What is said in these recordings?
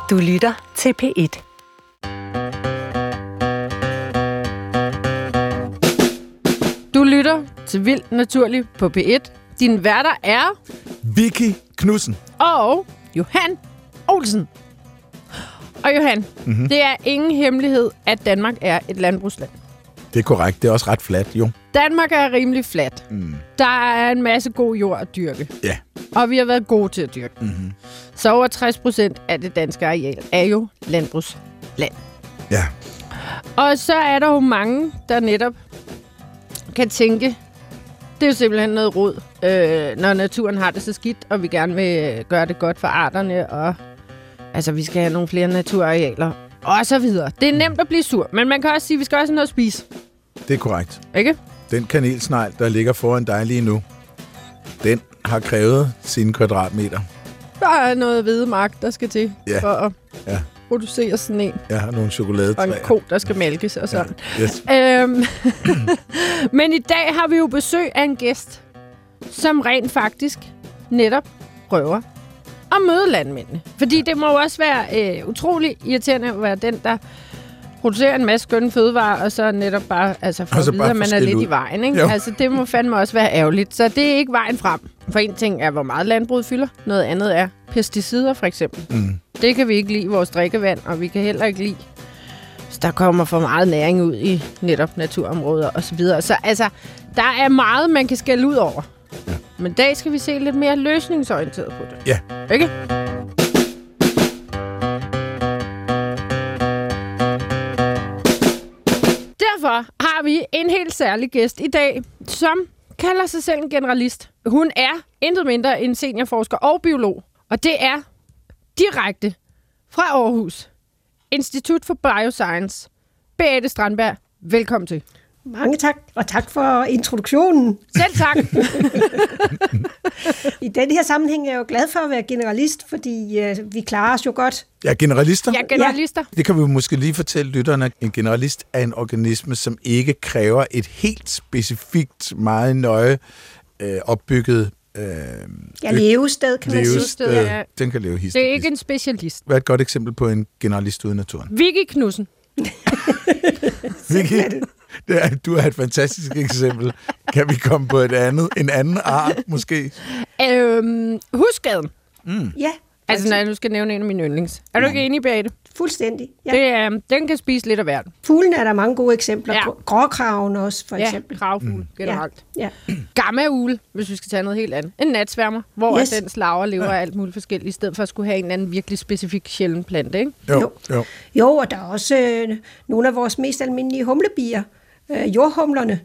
Du lytter til P1. Du lytter til Vildt Naturligt på P1. Din værter er Vicky Knudsen og Johan Olsen. Og Johan, det er ingen hemmelighed, at Danmark er et landbrugsland. Det er korrekt. Det er også ret fladt, jo. Danmark er rimelig fladt. Der er en masse god jord at dyrke. Ja. Og vi har været gode til at dyrke. Så over 60% af det danske areal er jo landbrugsland. Ja. Og så er der jo mange, der netop kan tænke, det er jo simpelthen noget rod, når naturen har det så skidt, og vi gerne vil gøre det godt for arterne, og altså, vi skal have nogle flere naturarealer, og så videre. Det er nemt at blive sur, men man kan også sige, at vi skal også have noget at spise. Det er korrekt. Ikke? Den kanelsnegl, der ligger foran dig lige nu, den har krævet sine kvadratmeter. Der er noget hvedemark, der skal til for at producere sådan en. Jeg har nogle chokoladetræer. Og en ko, der skal mælkes og sådan. Ja. Yes. Men i dag har vi jo besøg af en gæst, som rent faktisk netop prøver at møde landmændene. Fordi det må jo også være utrolig irriterende at være den, der producerer en masse skønne fødevarer, og så netop bare for at vide, at man er lidt i vejen. Ikke? Altså, det må fandme også være ærgerligt. Så det er ikke vejen frem. For en ting er, hvor meget landbruget fylder. Noget andet er pesticider, for eksempel. Det kan vi ikke lide i vores drikkevand, og vi kan heller ikke lide, hvis der kommer for meget næring ud i netop naturområder osv. Så altså, der er meget, man kan skælde ud over. Ja. Men i dag skal vi se lidt mere løsningsorienteret på det. Ja. Ikke? Derfor har vi en helt særlig gæst i dag, som kalder sig selv en generalist. Hun er intet mindre end seniorforsker og biolog. Og det er direkte fra Aarhus. Institut for Bioscience. Beate Strandberg, velkommen til. Mange tak, og tak for introduktionen. Selv tak. I den her sammenhæng er jeg jo glad for at være generalist, fordi vi klarer os jo godt. Ja, generalister. Ja, generalister. Det kan vi måske lige fortælle lytterne, at en generalist er en organisme, som ikke kræver et helt specifikt, meget nøje opbygget levested, kan man sige. Ja. Den kan leve hist. Det er ikke en specialist. Hvad er et godt eksempel på en generalist ude i naturen? Vicky Knudsen. Vicky, du er et fantastisk eksempel. Kan vi komme på en anden art, måske? Husskaden. Ja. Altså, når jeg nu skal nævne en af mine yndlings. Er du ikke enig, Beate? Fuldstændig. Ja. Den kan spise lidt af hvert. Fuglen er der mange gode eksempler på. Gråkraven også, for eksempel. Ja, gravfugle generelt. Ja. Gamma-ugle, hvis vi skal tage noget helt andet. En natsværmer, hvor den slaver lever af alt muligt forskelligt, i stedet for at skulle have en anden virkelig specifik sjælden plante, ikke? Jo, og der er også nogle af vores mest almindelige humlebier. Jordhumlerne.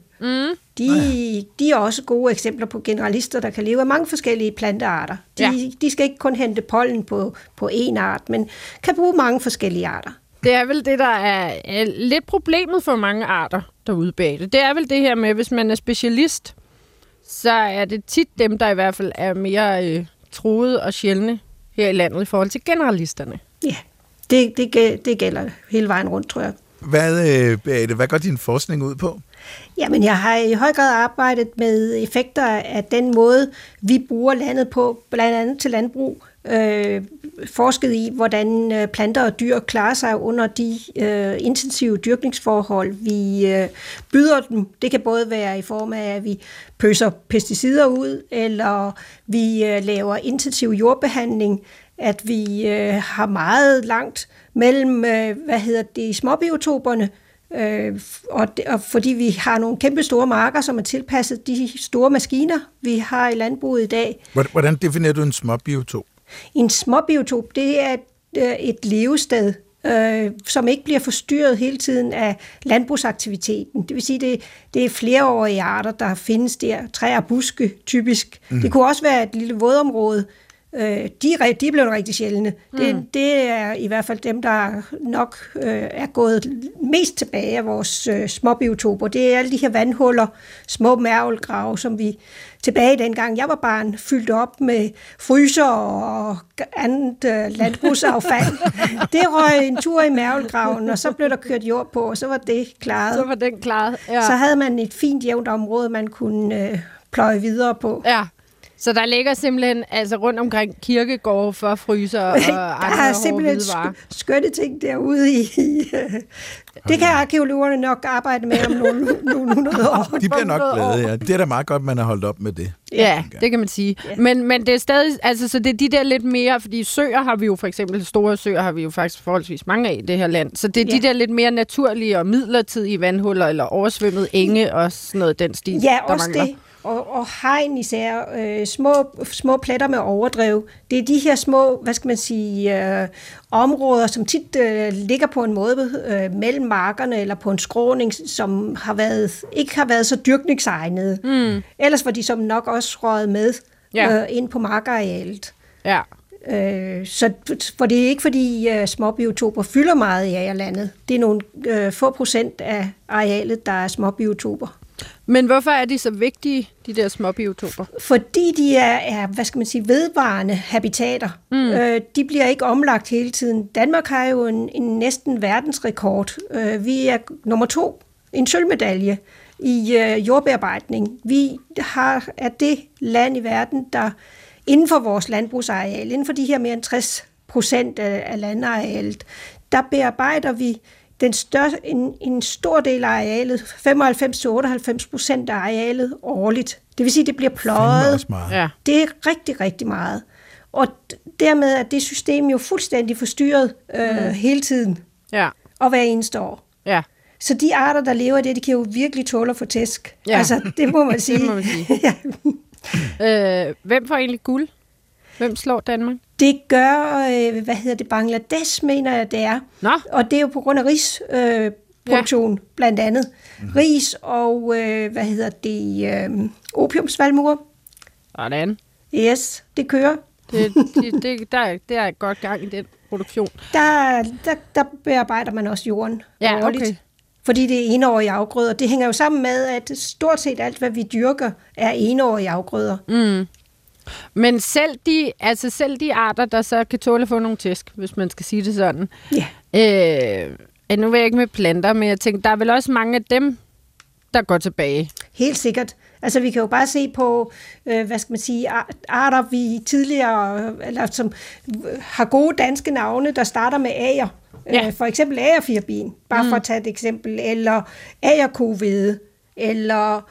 De er også gode eksempler på generalister, der kan leve af mange forskellige plantearter. De skal ikke kun hente pollen på én art, men kan bruge mange forskellige arter. Det er vel det, der er lidt problemet for mange arter derude bag det. Det er vel det her med, hvis man er specialist, så er det tit dem, der i hvert fald er mere truede og sjældne her i landet i forhold til generalisterne. Ja, det gælder hele vejen rundt, tror jeg. Hvad går din forskning ud på? Jamen, jeg har i høj grad arbejdet med effekter af den måde, vi bruger landet på, blandt andet til landbrug. Forsket i, hvordan planter og dyr klarer sig under de intensive dyrkningsforhold, vi byder dem. Det kan både være i form af, at vi pøser pesticider ud, eller vi laver intensiv jordbehandling, at vi har meget langt mellem småbiotoperne, og fordi vi har nogle kæmpe store marker, som er tilpasset de store maskiner, vi har i landbruget i dag. Hvordan definerer du en småbiotop? En småbiotop, det er et levested, som ikke bliver forstyrret hele tiden af landbrugsaktiviteten. Det vil sige, det er flereårige arter, der findes der. Træer og buske, typisk. Det kunne også være et lille vådområde. De er blevet rigtig sjældne. Det er i hvert fald dem, der nok er gået mest tilbage af vores småbiotoper. Det er alle de her vandhuller, små mærvelgrave, som vi tilbage dengang jeg var barn, fyldte op med fryser og andet landbrugsaffald. Det røg en tur i mærvelgraven, og så blev der kørt jord på, og så var det klaret. Så var den klaret, ja. Så havde man et fint jævnt område, man kunne pløje videre på. Ja. Så der ligger simpelthen altså rundt omkring kirkegårde for fryser og andre hårde hvidevarer. Skønne ting derude i. Det kan arkeologerne nok arbejde med om nogle 100 år. De bliver nok glade, ja. Det er da meget godt, man har holdt op med det. Ja, det kan man sige. Ja. Men det er stadig, altså så det er de der lidt mere, fordi søer har vi jo for eksempel, store søer har vi jo faktisk forholdsvis mange af i det her land. Så det er de der lidt mere naturlige og midlertidige vandhuller eller oversvømmet enge og sådan noget den stil, ja, der også mangler. Det. Og hegn især, små pletter med overdrev. Det er de her små, hvad skal man sige, områder, som tit ligger på en måde mellem markerne eller på en skråning, som ikke har været så dyrkningsegnede. Ellers var de som nok også røget med ind på markarealet. Ja. For det er ikke fordi småbiotoper fylder meget i agerlandet. Det er nogle få procent af arealet, der er småbiotoper. Men hvorfor er de så vigtige, de der småbiotoper? Fordi de er hvad skal man sige, vedvarende habitater. De bliver ikke omlagt hele tiden. Danmark har jo en næsten verdensrekord. Vi er nummer 2, en sølvmedalje i jordbearbejdning. Vi er det land i verden, der inden for vores landbrugsareal, inden for de her mere end 60% af landarealet, der bearbejder vi en stor del af arealet, 95-98% af arealet årligt. Det vil sige, at det bliver pløjet. Ja. Det er rigtig, rigtig meget. Og dermed er det system jo fuldstændig forstyrret hele tiden. Ja. Og hver eneste år. Ja. Så de arter, der lever af det, de kan jo virkelig tåle at få tæsk. Ja. Altså, det må man sige. Det må man sige. Hvem får egentlig guld? Hvem slår Danmark? Det gør, Bangladesh, mener jeg, det er. Nå. Og det er jo på grund af risproduktion, blandt andet. Ris og, opiumsvalmuer. Hvordan? Yes, det kører. Der er godt gang i den produktion. Der bearbejder man også jorden årligt. Okay. Fordi det er enårige afgrøder. Det hænger jo sammen med, at stort set alt, hvad vi dyrker, er enårige afgrøder. Men selv de arter, der så kan tåle at få nogle tæsk, hvis man skal sige det sådan. Ja. Nu vil jeg ikke med planter, men jeg tænker, der er vel også mange af dem, der går tilbage. Helt sikkert. Altså, vi kan jo bare se på, arter, vi tidligere, eller som har gode danske navne, der starter med ager. Ja. For eksempel agerfirbin, bare for at tage et eksempel, eller agerkovede, eller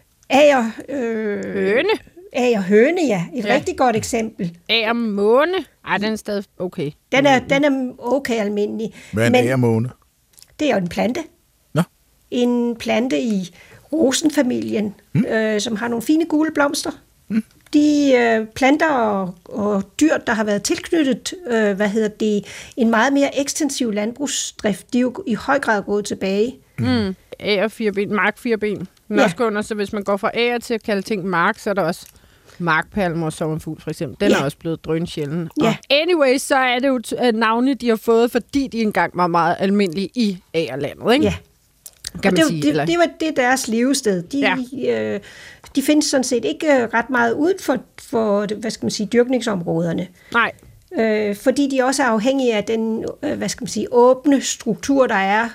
høne. Agerhøne, ja. Et rigtig godt eksempel. Agermåne? Ej, den er stadig okay. Den er okay almindelig. Hvad er en agermåne? Det er jo en plante. Nå. En plante i rosenfamilien, som har nogle fine gule blomster. De planter og dyr, der har været tilknyttet en meget mere ekstensiv landbrugsdrift, de er jo i høj grad gået tilbage. Agerfirben, markfirben. Men også går under, så hvis man går fra ager til at kalde ting mark, så er der også markpalmer og sommerfugl for eksempel. Den er også blevet drønsjælden. Ja. Anyway, så er det jo navne, de har fået, fordi de engang var meget almindelige i agerlandet, ikke? Ja. Det var deres levested. De findes sådan set ikke ret meget uden for dyrkningsområderne. Nej. Fordi de også er afhængige af den, åbne struktur, der er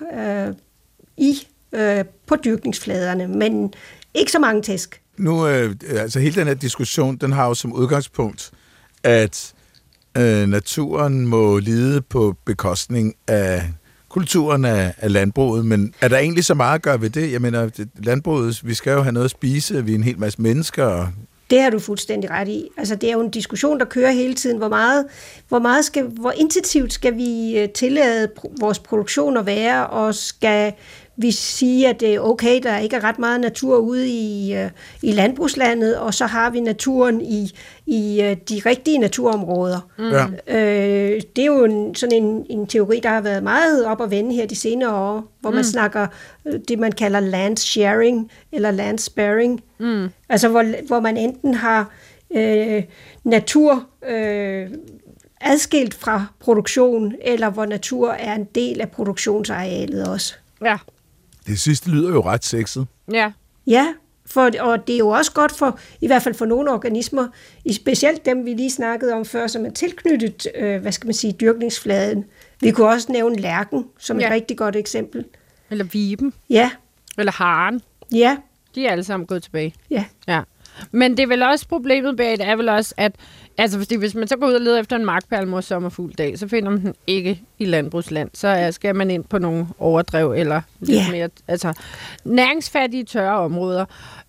på dyrkningsfladerne, men ikke så mange tæsk. Nu, hele den her diskussion, den har jo som udgangspunkt, at naturen må lide på bekostning af kulturen af landbruget, men er der egentlig så meget at gøre ved det? Jeg mener, landbruget, vi skal jo have noget at spise, vi er en hel masse mennesker. Det har du fuldstændig ret i. Altså, det er jo en diskussion, der kører hele tiden. Hvor intensivt skal vi tillade vores produktion at være, og skal vi sige, at det er okay, der ikke er ret meget natur ude i landbrugslandet, og så har vi naturen i de rigtige naturområder. Ja. Det er jo en teori, der har været meget op at vende her de senere år, hvor man snakker det, man kalder land sharing eller land sparing. Altså, hvor man enten har natur adskilt fra produktion, eller hvor natur er en del af produktionsarealet også. Ja. Det sidste lyder jo ret sexet. Ja. Ja, og det er jo også godt for, i hvert fald for nogle organismer, specielt dem, vi lige snakkede om før, som er tilknyttet, dyrkningsfladen. Vi kunne også nævne lærken som et rigtig godt eksempel. Eller viben. Ja. Eller haren. Ja. De er alle sammen gået tilbage. Ja. Men det er vel også problemet bag det, er vel også, at altså, fordi hvis man så går ud og leder efter en markpalmos sommerfugldag, så finder man den ikke i landbrugsland. Så skal man ind på nogle overdrev eller lidt mere næringsfattige tørre områder.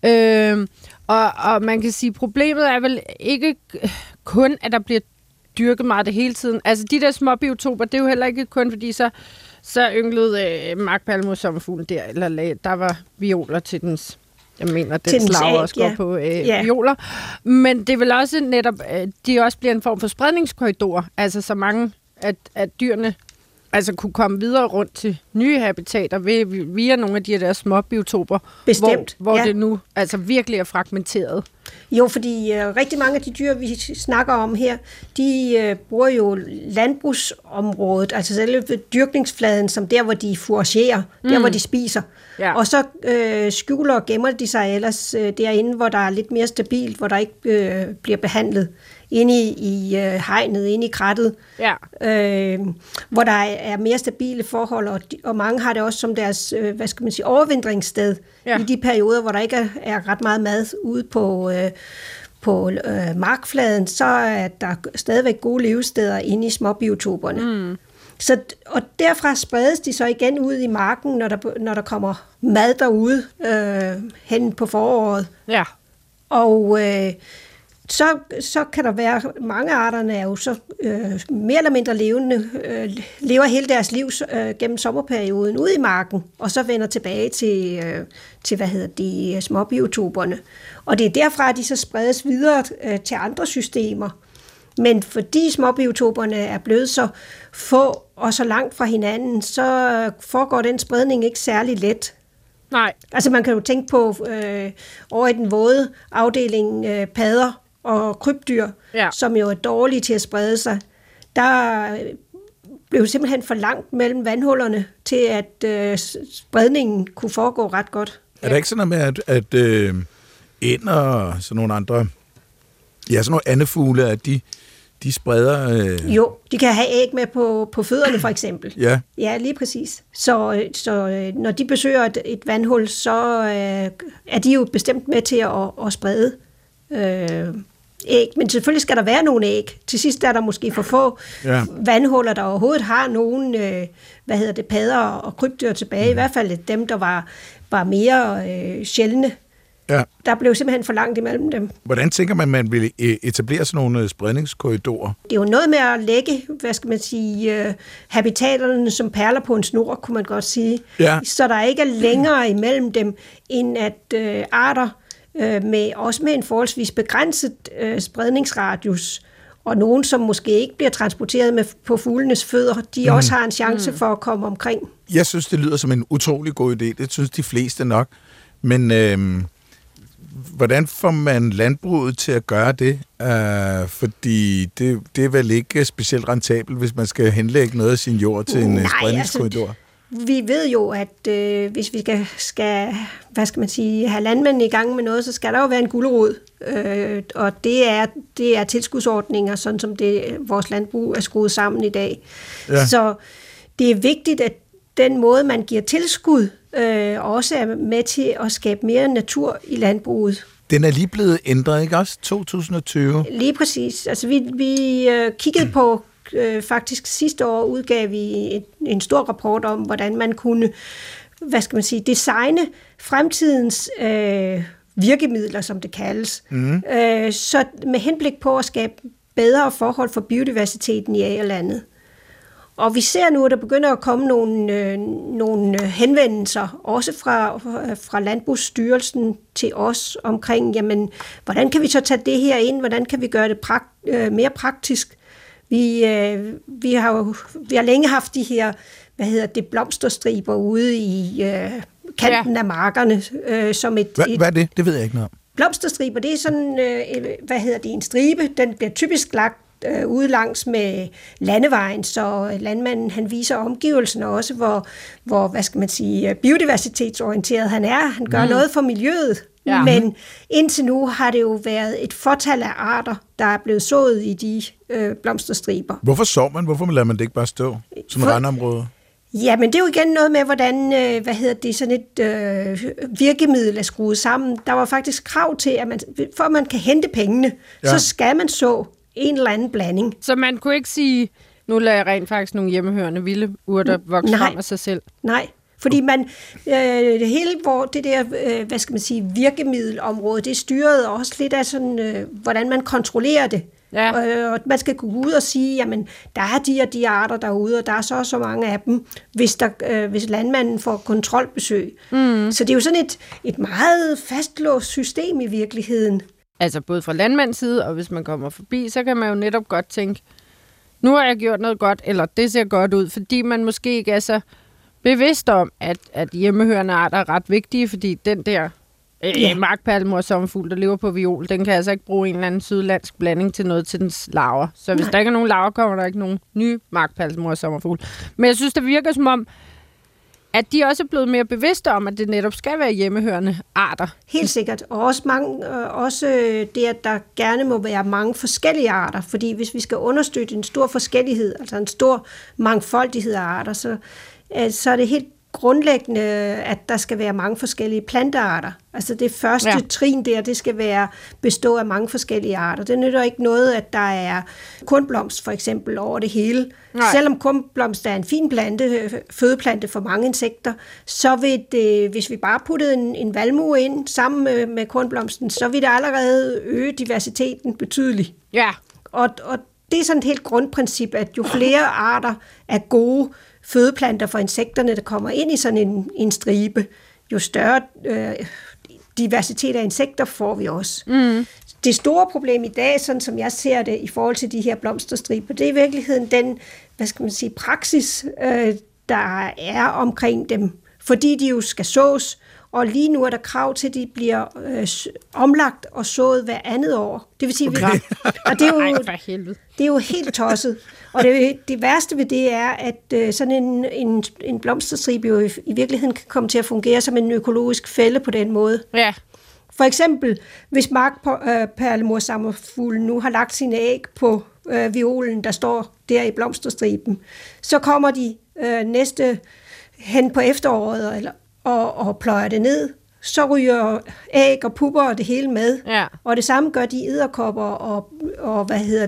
Og man kan sige, problemet er vel ikke kun, at der bliver dyrket meget det hele tiden. Altså de der små biotoper, det er jo heller ikke kun, fordi så ynglede markpalmos sommerfuglen der, eller der var violer til dens, jeg mener, den slag også går på violer. Men det er vel også netop, de også bliver en form for spredningskorridor, altså så mange, at dyrene altså kunne komme videre rundt til nye habitater via nogle af de der små biotoper, hvor det nu altså virkelig er fragmenteret. Jo, fordi rigtig mange af de dyr, vi snakker om her, de bruger jo landbrugsområdet, altså selve dyrkningsfladen, som der, hvor de fouragerer, der, hvor de spiser. Ja. Og så skjuler og gemmer de sig ellers derinde, hvor der er lidt mere stabilt, hvor der ikke bliver behandlet inde i hegnet, inde i krattet, hvor der er mere stabile forhold, og mange har det også som deres, overvintringssted i de perioder, hvor der ikke er ret meget mad ude på markfladen, så er der stadigvæk gode levesteder inde i småbiotoperne. Så, og derfra spredes de så igen ud i marken, når der kommer mad derude hen på foråret. Ja. Og så kan der være, mange arterne er jo så mere eller mindre levende, lever hele deres liv gennem sommerperioden ude i marken, og så vender tilbage til småbiotoperne. Og det er derfra, at de så spredes videre til andre systemer. Men fordi småbiotoperne er blevet så få og så langt fra hinanden, så foregår den spredning ikke særlig let. Nej. Altså man kan jo tænke på over i den våde afdeling padder og krybdyr, som jo er dårlige til at sprede sig. Der blev simpelthen for langt mellem vandhullerne til, at spredningen kunne foregå ret godt. Er der ikke sådan noget med, at ænder og sådan nogle andre, sådan nogle andefugle, at de spreder... Jo, de kan have æg med på fødderne, for eksempel. Ja. Ja, lige præcis. Så når de besøger et vandhul, så er de jo bestemt med til at sprede æg. Men selvfølgelig skal der være nogle æg. Til sidst er der måske for få vandhuller, der overhovedet har nogen padder og krybdyr tilbage. I hvert fald dem, der var mere sjældne. Ja. Der blev simpelthen for langt imellem dem. Hvordan tænker man vil etablere sådan nogle spredningskorridorer? Det er jo noget med at lægge, habitaterne som perler på en snor, kunne man godt sige. Ja. Så der ikke er længere imellem dem, end at arter også med en forholdsvis begrænset spredningsradius, og nogen, som måske ikke bliver transporteret på fuglenes fødder, de også har en chance for at komme omkring. Jeg synes, det lyder som en utrolig god idé. Det synes de fleste nok. Men hvordan får man landbruget til at gøre det? Fordi det er vel ikke specielt rentabelt, hvis man skal henlægge noget af sin jord til en spredningskorridor. Vi ved jo, at hvis vi skal have landmændene i gang med noget, så skal der jo være en gulerod. Og det er tilskudsordninger, sådan som vores landbrug er skruet sammen i dag. Ja. Så det er vigtigt, at den måde, man giver tilskud, også er med til at skabe mere natur i landbruget. Den er lige blevet ændret, ikke også? 2020? Lige præcis. Altså vi kiggede på, faktisk sidste år udgav vi en stor rapport om, hvordan man kunne, designe fremtidens virkemidler, som det kaldes. Så med henblik på at skabe bedre forhold for biodiversiteten i landet. Og vi ser nu, at der begynder at komme nogle henvendelser, også fra Landbrugsstyrelsen til os omkring, jamen, hvordan kan vi så tage det her ind? Hvordan kan vi gøre det mere praktisk? Vi har længe haft de her, blomsterstriber ude i kanten af markerne. Som hvad er det? Det ved jeg ikke noget om. Blomsterstriber, det er sådan, en stribe. Den bliver typisk lagt ude langs med landevejen, så landmanden han viser omgivelserne også, hvor biodiversitetsorienteret han er. Han gør noget for miljøet, men indtil nu har det jo været et fortal af arter, der er blevet sået i de blomsterstriber. Hvorfor sår man? Hvorfor lader man det ikke bare stå som randområde? Ja, men det er jo igen noget med, hvordan sådan et virkemiddel er skruet sammen. Der var faktisk krav til, at for at man kan hente pengene, så skal man så en eller anden blanding. Så man kunne ikke sige, nu lader jeg rent faktisk nogle hjemmehørende vilde urter vokse frem af sig selv? Nej, fordi det der, virkemiddelområde, det styrede også lidt af sådan, hvordan man kontrollerer det. Ja. Og man skal gå ud og sige, jamen, der er de og de arter derude, og der er så mange af dem, hvis landmanden får kontrolbesøg. Så det er jo sådan et meget fastlåst system i virkeligheden. Altså både fra landmandens side, og hvis man kommer forbi, så kan man jo netop godt tænke, nu har jeg gjort noget godt, eller det ser godt ud, fordi man måske ikke er så bevidst om, at hjemmehørende arter er ret vigtige, fordi den der markperlemor sommerfugl, der lever på viol, den kan altså ikke bruge en eller anden sydlandsk blanding til noget til dens larver. Så hvis der ikke er nogen larver, kommer der ikke nogen nye markperlemor sommerfugl. Men jeg synes, det virker som om, at de også er blevet mere bevidste om, at det netop skal være hjemmehørende arter. Helt sikkert. Og også det, at der gerne må være mange forskellige arter. Fordi hvis vi skal understøtte en stor forskellighed, altså en stor mangfoldighed af arter, så er det helt grundlæggende, at der skal være mange forskellige plantearter. Altså det første trin der, det skal bestå af mange forskellige arter. Det nytter ikke noget, at der er kornblomst for eksempel over det hele. Nej. Selvom kornblomst er en fin fødeplante for mange insekter, så vil det, hvis vi bare puttede en valmue ind sammen med kornblomsten, så vil det allerede øge diversiteten betydeligt. Ja. Og det er sådan et helt grundprincip, at jo flere arter er gode fødeplanter for insekterne, der kommer ind i sådan en stribe, jo større diversitet af insekter får vi også. Det store problem i dag, sådan som jeg ser det i forhold til de her blomsterstriber, det er i virkeligheden den, praksis, der er omkring dem, fordi de jo skal sås, og lige nu er der krav til, at de bliver omlagt og sået hver andet år. Det vil sige, og det er jo helt tosset. Og det værste ved det er, at sådan en blomsterstribe jo i virkeligheden kan komme til at fungere som en økologisk fælde på den måde. Ja. For eksempel, hvis markperlemorsammerfuglen nu har lagt sine æg på violen, der står der i blomsterstriben, så kommer de hen på efteråret og pløjer det ned. Så ryger æg og pupper og det hele med. Ja. Og det samme gør de edderkopper og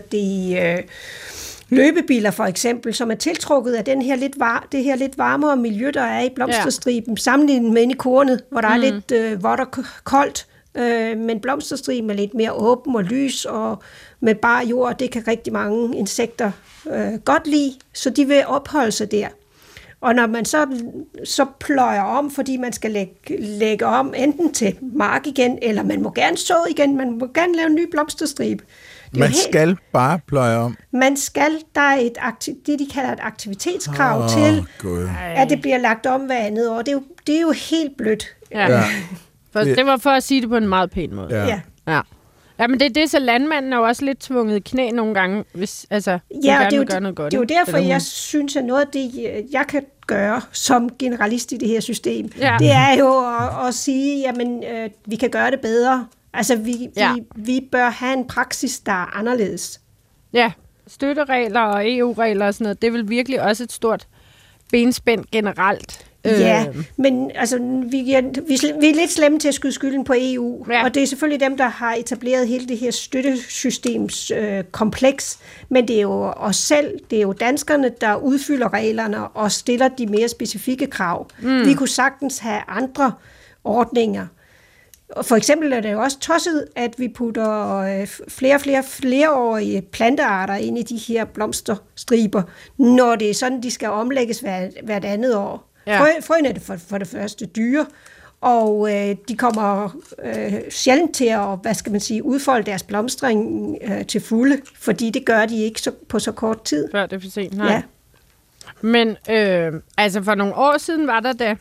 løbebiler for eksempel, som er tiltrukket af det her lidt varmere miljø, der er i blomsterstriben, sammenlignet med inde i kornet, hvor der er lidt vådt og koldt. Men blomsterstriben er lidt mere åben og lys, og med bare jord, det kan rigtig mange insekter godt lide, så de vil opholde sig der. Og når man så pløjer om, fordi man skal lægge om enten til mark igen, eller man må gerne så igen, man må gerne lave en ny blomsterstribe. Skal bare pløje om? Man skal, der er det, de kalder et aktivitetskrav til, at det bliver lagt om hver andet år. Det er jo helt blødt. Ja. Det var for at sige det på en meget pæn måde. Ja. Ja, men det er så landmanden er jo også lidt tvunget i knæ nogle gange, hvis gerne vil gøre noget godt. Det er jo derfor, jeg synes, at noget af det, jeg kan gøre som generalist i det her system, det er jo at sige, jamen, vi kan gøre det bedre. Altså, vi bør have en praksis, der er anderledes. Ja, støtteregler og EU-regler og sådan noget, det er vel virkelig også et stort benspænd generelt. Ja, men altså, vi er lidt slemme til at skyde skylden på EU, og det er selvfølgelig dem, der har etableret hele det her støttesystems kompleks, men det er jo os selv, det er jo danskerne, der udfylder reglerne og stiller de mere specifikke krav. Vi kunne sagtens have andre ordninger. For eksempel er det jo også tosset, at vi putter flereårige plantearter ind i de her blomsterstriber, når det er sådan, de skal omlægges hvert andet år. Ja. Frøene er for det første dyre, og de kommer sjældent til at, udfolde deres blomstring til fulde, fordi det gør de ikke på så kort tid. Før det er for sent, nej. Ja. Men for nogle år siden var der da,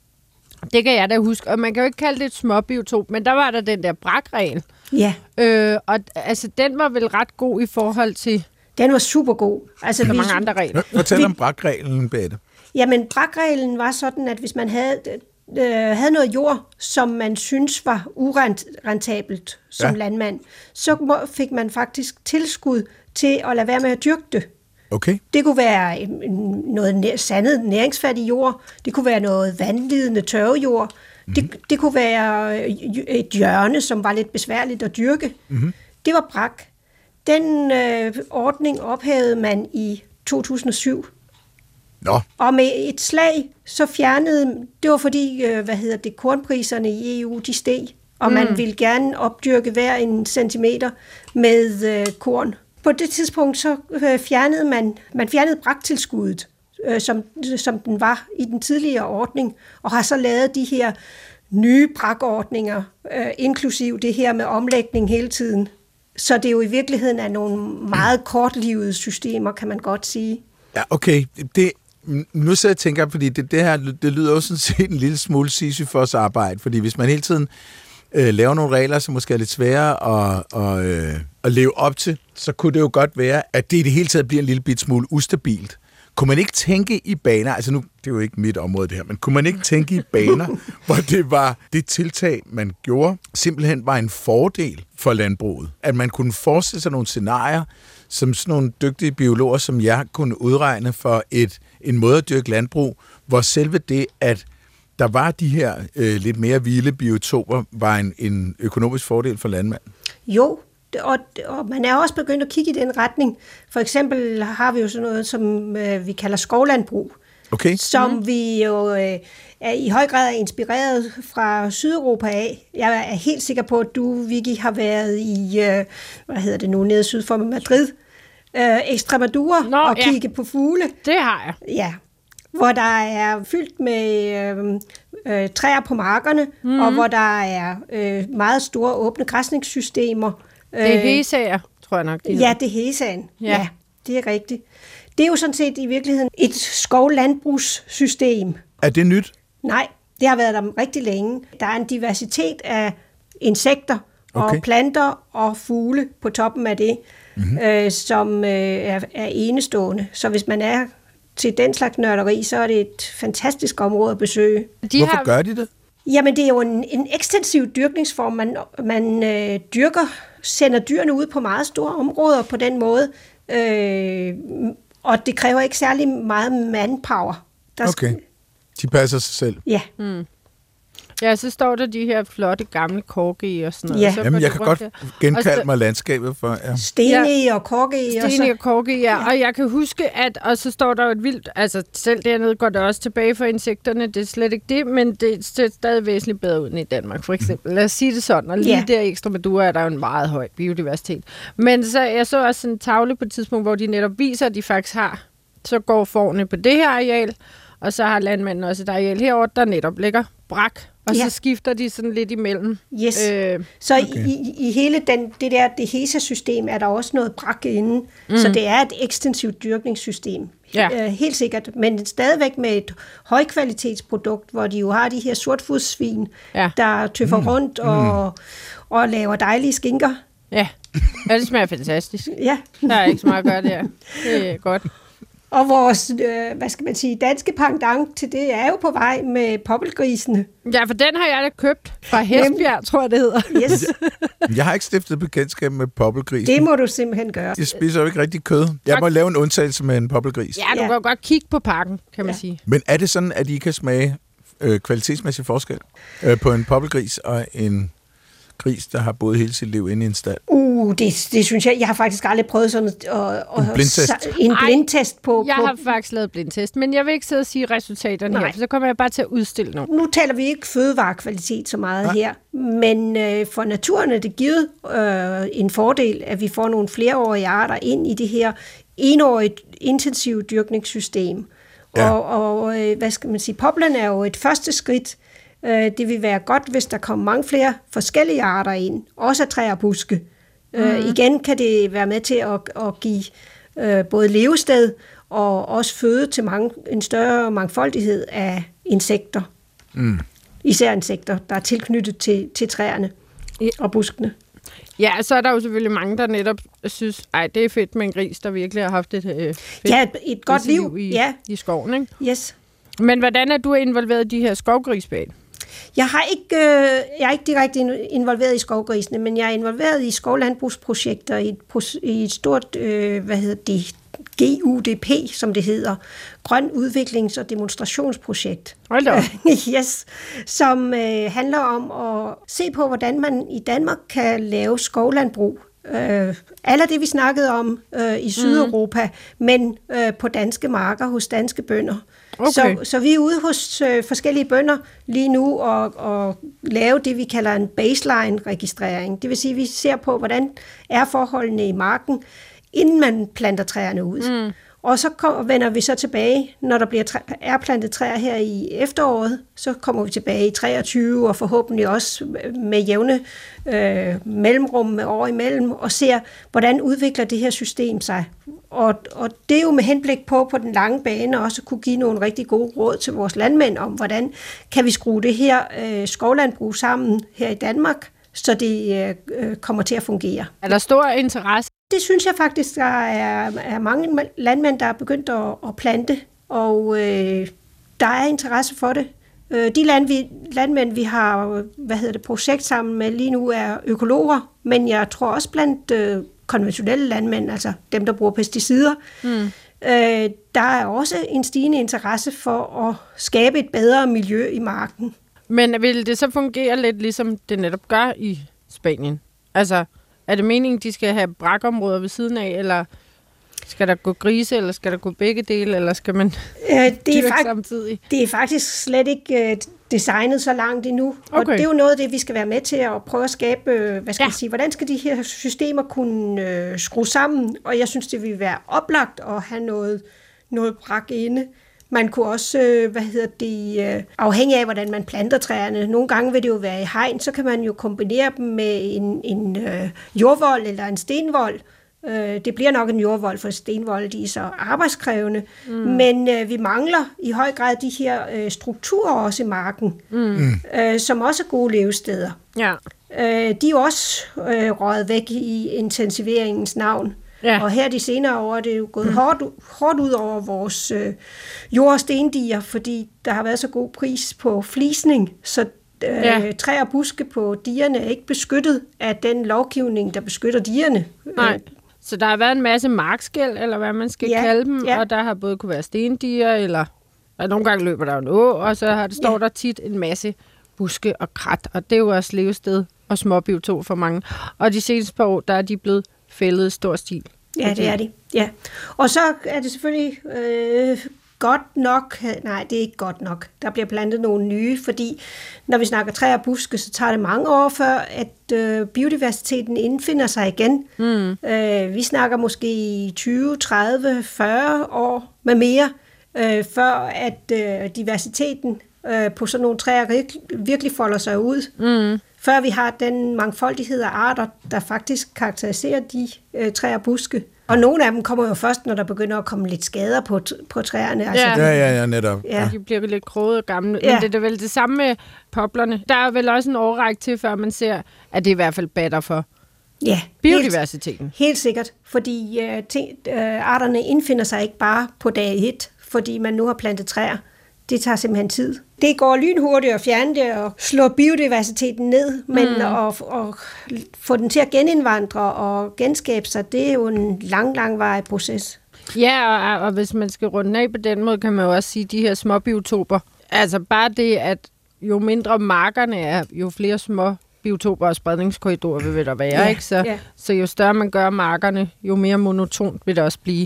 det kan jeg da huske, og man kan jo ikke kalde det et småbiotop, men der var der den der brakregel. Ja. Og den var vel ret god i forhold til... Den var super god. Der er mange andre regler. Fortæl om brakreglen, Bette. Jamen, brakreglen var sådan, at hvis man havde noget jord, som man synes var urentabelt som landmand, så fik man faktisk tilskud til at lade være med at dyrke det. Okay. Det kunne være noget sandet næringsfattig jord. Det kunne være noget vandlidende tørvejord. Det kunne være et hjørne, som var lidt besværligt at dyrke. Det var brak. Den ordning ophævede man i 2007. Nå. Og med et slag, så fjernede... Det var fordi, kornpriserne i EU, de steg. Og man ville gerne opdyrke hver en centimeter med korn. På det tidspunkt, så fjernede man fjernede braktilskuddet, som den var i den tidligere ordning, og har så lavet de her nye brakordninger, inklusiv det her med omlægning hele tiden. Så det er jo i virkeligheden er nogle meget kortlivede systemer, kan man godt sige. Ja, okay. Nu så jeg tænker, fordi det her, det lyder jo sådan set en lille smule Sisyfos arbejde, fordi hvis man hele tiden laver nogle regler, som måske er lidt svære at leve op til, så kunne det jo godt være, at det i det hele taget bliver en lille bit smule ustabilt. Kunne man ikke tænke i baner, altså nu, det er jo ikke mit område det her, men kunne man ikke tænke i baner, hvor det var det tiltag, man gjorde, simpelthen var en fordel for landbruget? At man kunne forestille sig nogle scenarier, som sådan nogle dygtige biologer som jeg kunne udregne for en måde at dyrke landbrug, hvor selve det, at der var de her lidt mere vilde biotoper, var en økonomisk fordel for landmanden? Jo, og man er også begyndt at kigge i den retning. For eksempel har vi jo sådan noget, som vi kalder skovlandbrug, okay. Som vi jo i høj grad er inspireret fra Sydeuropa af. Jeg er helt sikker på, at du, Vicky, har været i, nede syd for Madrid, Extremadura, og kigge på fugle. Det har jeg. Ja, hvor der er fyldt med træer på markerne, og hvor der er meget store åbne græsningssystemer. Det er hesager, tror jeg nok. Ja, det er hesagen. Ja, det er rigtigt. Det er jo sådan set i virkeligheden et skovlandbrugssystem. Er det nyt? Nej, det har været der rigtig længe. Der er en diversitet af insekter og planter og fugle på toppen af det, som er enestående. Så hvis man er til den slags nørderi, så er det et fantastisk område at besøge. Hvorfor gør de det? Jamen, det er jo en ekstensiv dyrkningsform. Man sender dyrene ud på meget store områder på den måde, og det kræver ikke særlig meget manpower. Okay, de passer sig selv. Ja. Ja, så står der de her flotte gamle korke og sådan noget. Ja. Så jamen, jeg kan godt genkalde mig landskabet for. Ja. Stene og korke. Stene og korke, ja. Og jeg kan huske, og så står der jo et vildt, altså selv dernede går det også tilbage for insekterne, det er slet ikke det, men det ser stadig væsentligt bedre ud end i Danmark, for eksempel. Lad os sige det sådan, og lige der i Extremadura er der jo en meget høj biodiversitet. Men så, jeg så også en tavle på et tidspunkt, hvor de netop viser, at de faktisk har, så går fårene på det her areal, og så har landmanden også et areal herovre, der netop ligger brak. Og så skifter de sådan lidt imellem. Yes. Så i hele det HESA-system er der også noget brak inde. Så det er et ekstensivt dyrkningssystem. Ja. Helt sikkert. Men stadigvæk med et højkvalitetsprodukt, hvor de jo har de her sortfodssvin, der tøffer rundt og laver dejlige skinker. Ja, det smager fantastisk. Ja. Der er ikke så meget at gøre der. Det er godt. Og vores, danske pendant til det er jo på vej med poppelgrisene. Ja, for den har jeg da købt fra Hesbjerg, tror jeg det hedder. Yes. Jeg har ikke stiftet bekendtskab med poppelgrisen. Det må du simpelthen gøre. Jeg spiser jo ikke rigtig kød. Jeg må lave en undtagelse med en poppelgris. Ja, du kan godt kigge på pakken, kan man sige. Men er det sådan, at I kan smage kvalitetsmæssig forskel på en poppelgris og en gris, der har boet hele sit liv inde i en stald? Det synes jeg. Jeg har faktisk aldrig prøvet sådan en blindtest på. Jeg har faktisk lavet blindtest, men jeg vil ikke sidde og sige resultaterne her, for så kommer jeg bare til at udstille nogle. Nu taler vi ikke fødevarekvalitet så meget her, men for naturen er det givet en fordel, at vi får nogle flereårige arter ind i det her enårigt intensive dyrkningssystem. Ja. Og poplerne er jo et første skridt. Det vil være godt, hvis der kommer mange flere forskellige arter ind, også af træer og buske. Igen kan det være med til at give både levested og også føde til en større mangfoldighed af insekter. Især insekter, der er tilknyttet til træerne og buskene. Ja, så er der jo selvfølgelig mange, der netop synes, det er fedt med en gris, der virkelig har haft et fedt et godt liv i skoven, ikke? Yes. Men hvordan er du involveret i de her skovgrisbane? Jeg er ikke direkte involveret i skovgrisene, men jeg er involveret i skovlandbrugsprojekter i et stort, GUDP, som det hedder, Grøn Udviklings- og Demonstrationsprojekt. Hold da. Yes, som handler om at se på, hvordan man i Danmark kan lave skovlandbrug. Alt det, vi snakkede om i Sydeuropa, men på danske marker hos danske bønder. Okay. Så vi er ude hos forskellige bønder lige nu og lave det, vi kalder en baseline-registrering. Det vil sige, at vi ser på, hvordan er forholdene i marken, inden man planter træerne ud. Og så vender vi så tilbage, når der er plantet træer her i efteråret, så kommer vi tilbage i 23 og forhåbentlig også med jævne mellemrum med år imellem og ser, hvordan udvikler det her system sig. Og det er jo med henblik på den lange bane også at kunne give nogle rigtig gode råd til vores landmænd om, hvordan kan vi skrue det her skovlandbrug sammen her i Danmark, så det kommer til at fungere. Er der stor interesse? Det synes jeg faktisk, der er mange landmænd, der er begyndt at plante, og der er interesse for det. De landmænd, vi har projekt sammen med lige nu, er økologer, men jeg tror også blandt konventionelle landmænd, altså dem, der bruger pesticider, der er også en stigende interesse for at skabe et bedre miljø i marken. Men vil det så fungere lidt ligesom det netop gør i Spanien? Altså, er det meningen, de skal have brakområder ved siden af, eller skal der gå grise, eller skal der gå begge dele, eller skal man dyrke samtidig? Det er faktisk slet ikke designet så langt endnu. Okay. Og det er jo noget af det, vi skal være med til at prøve at skabe, hvordan skal de her systemer kunne skrue sammen? Og jeg synes, det vil være oplagt at have noget brak inde. Man kunne også, afhængig af, hvordan man planter træerne. Nogle gange vil det jo være i hegn, så kan man jo kombinere dem med en jordvold eller en stenvold. Det bliver nok en jordvold, for stenvold de er så arbejdskrævende. Men vi mangler i høj grad de her strukturer også i marken, som også er gode levesteder. Ja. De er jo også røget væk i intensiveringens navn. Ja. Og her de senere år er det jo gået hårdt ud over vores jord- og stendiger, fordi der har været så god pris på flisning, så træer og buske på digerne er ikke beskyttet af den lovgivning, der beskytter digerne. Nej. Så der har været en masse markskel, eller hvad man skal kalde dem, og der har både kunne være stendiger, eller nogle gange løber der en å, og så står der tit en masse buske og krat, og det er jo også levested og småbiotop for mange. Og de seneste par år, der er de blevet fældet i stor stil. Ja, det er de. Ja. Og så er det selvfølgelig godt nok. Nej, det er ikke godt nok. Der bliver plantet nogle nye, fordi når vi snakker træer og buske, så tager det mange år før, at biodiversiteten indfinder sig igen. Vi snakker måske 20, 30, 40 år med mere, før at diversiteten på sådan nogle træer virkelig folder sig ud. Før vi har den mangfoldighed af arter, der faktisk karakteriserer de træer og buske. Og nogle af dem kommer jo først, når der begynder at komme lidt skader på træerne. Altså, ja, netop. Ja. De bliver lidt krogede og gamle. Ja. Men det er vel det samme med poplerne. Der er vel også en årrække til, før man ser, at det i hvert fald batter for biodiversiteten. Helt sikkert, fordi arterne indfinder sig ikke bare på dag 1, fordi man nu har plantet træer. Det tager simpelthen tid. Det går lynhurtigt at fjerne det og slå biodiversiteten ned, men at få den til at genindvandre og genskabe sig, det er jo en langvarig proces. Ja, og hvis man skal runde af på den måde, kan man jo også sige, de her små biotoper. Altså bare det, at jo mindre markerne er, jo flere små biotoper og spredningskorridorer vil der være, ikke? Så jo større man gør markerne, jo mere monotont vil det også blive.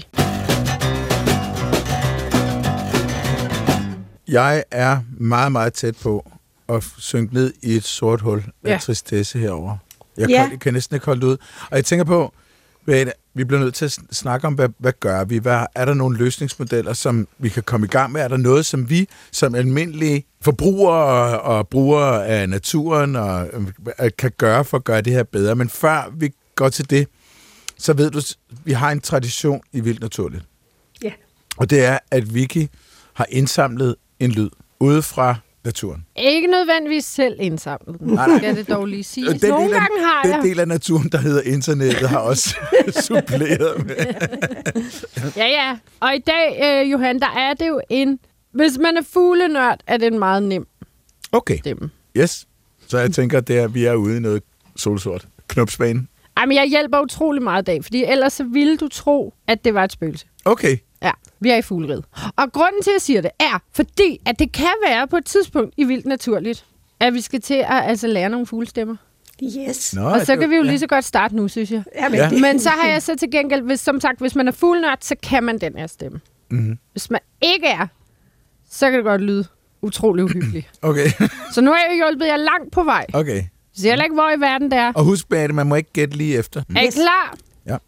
Jeg er meget, meget tæt på at synke ned i et sort hul af tristesse herover. Jeg kan næsten ikke holde det ud. Og jeg tænker på, vi bliver nødt til at snakke om, hvad gør vi? Er der nogle løsningsmodeller, som vi kan komme i gang med? Er der noget, som vi som almindelige forbrugere og brugere af naturen kan gøre for at gøre det her bedre? Men før vi går til det, så ved du, vi har en tradition i Vildt Naturligt. Ja. Og det er, at Vicky har indsamlet en lyd ude fra naturen. Ikke nødvendigvis selv indsamlet den, skal det dog lige sige. Nogle gange har jeg. Den del af naturen, der hedder internettet, har også suppleret med. Ja. Og i dag, Johan, der er det jo hvis man er fuglenørd, er det en meget nem stemme. Yes. Så jeg tænker, at vi er ude i noget solsort. Knupsbane. Ej, men jeg hjælper utrolig meget i dag, fordi ellers så ville du tro, at det var et spøgelse. Okay. Ja, vi er i fugleriget. Og grunden til, at jeg siger det, er, fordi at det kan være på et tidspunkt i Vildt Naturligt, at vi skal til at lære nogle fuglestemmer. Yes. Nå, Og så kan vi jo lige så godt starte nu, synes jeg. Ja. Men så har jeg så til gengæld, hvis man er fuglenørd, så kan man den her stemme. Mm-hmm. Hvis man ikke er, så kan det godt lyde utrolig uhyggeligt. Okay. Så nu har jeg jo hjulpet jer langt på vej. Okay. Så jeg heller ikke, hvor i verden det er. Og husk, Beate, man må ikke gætte lige efter. Er I klar? Ja.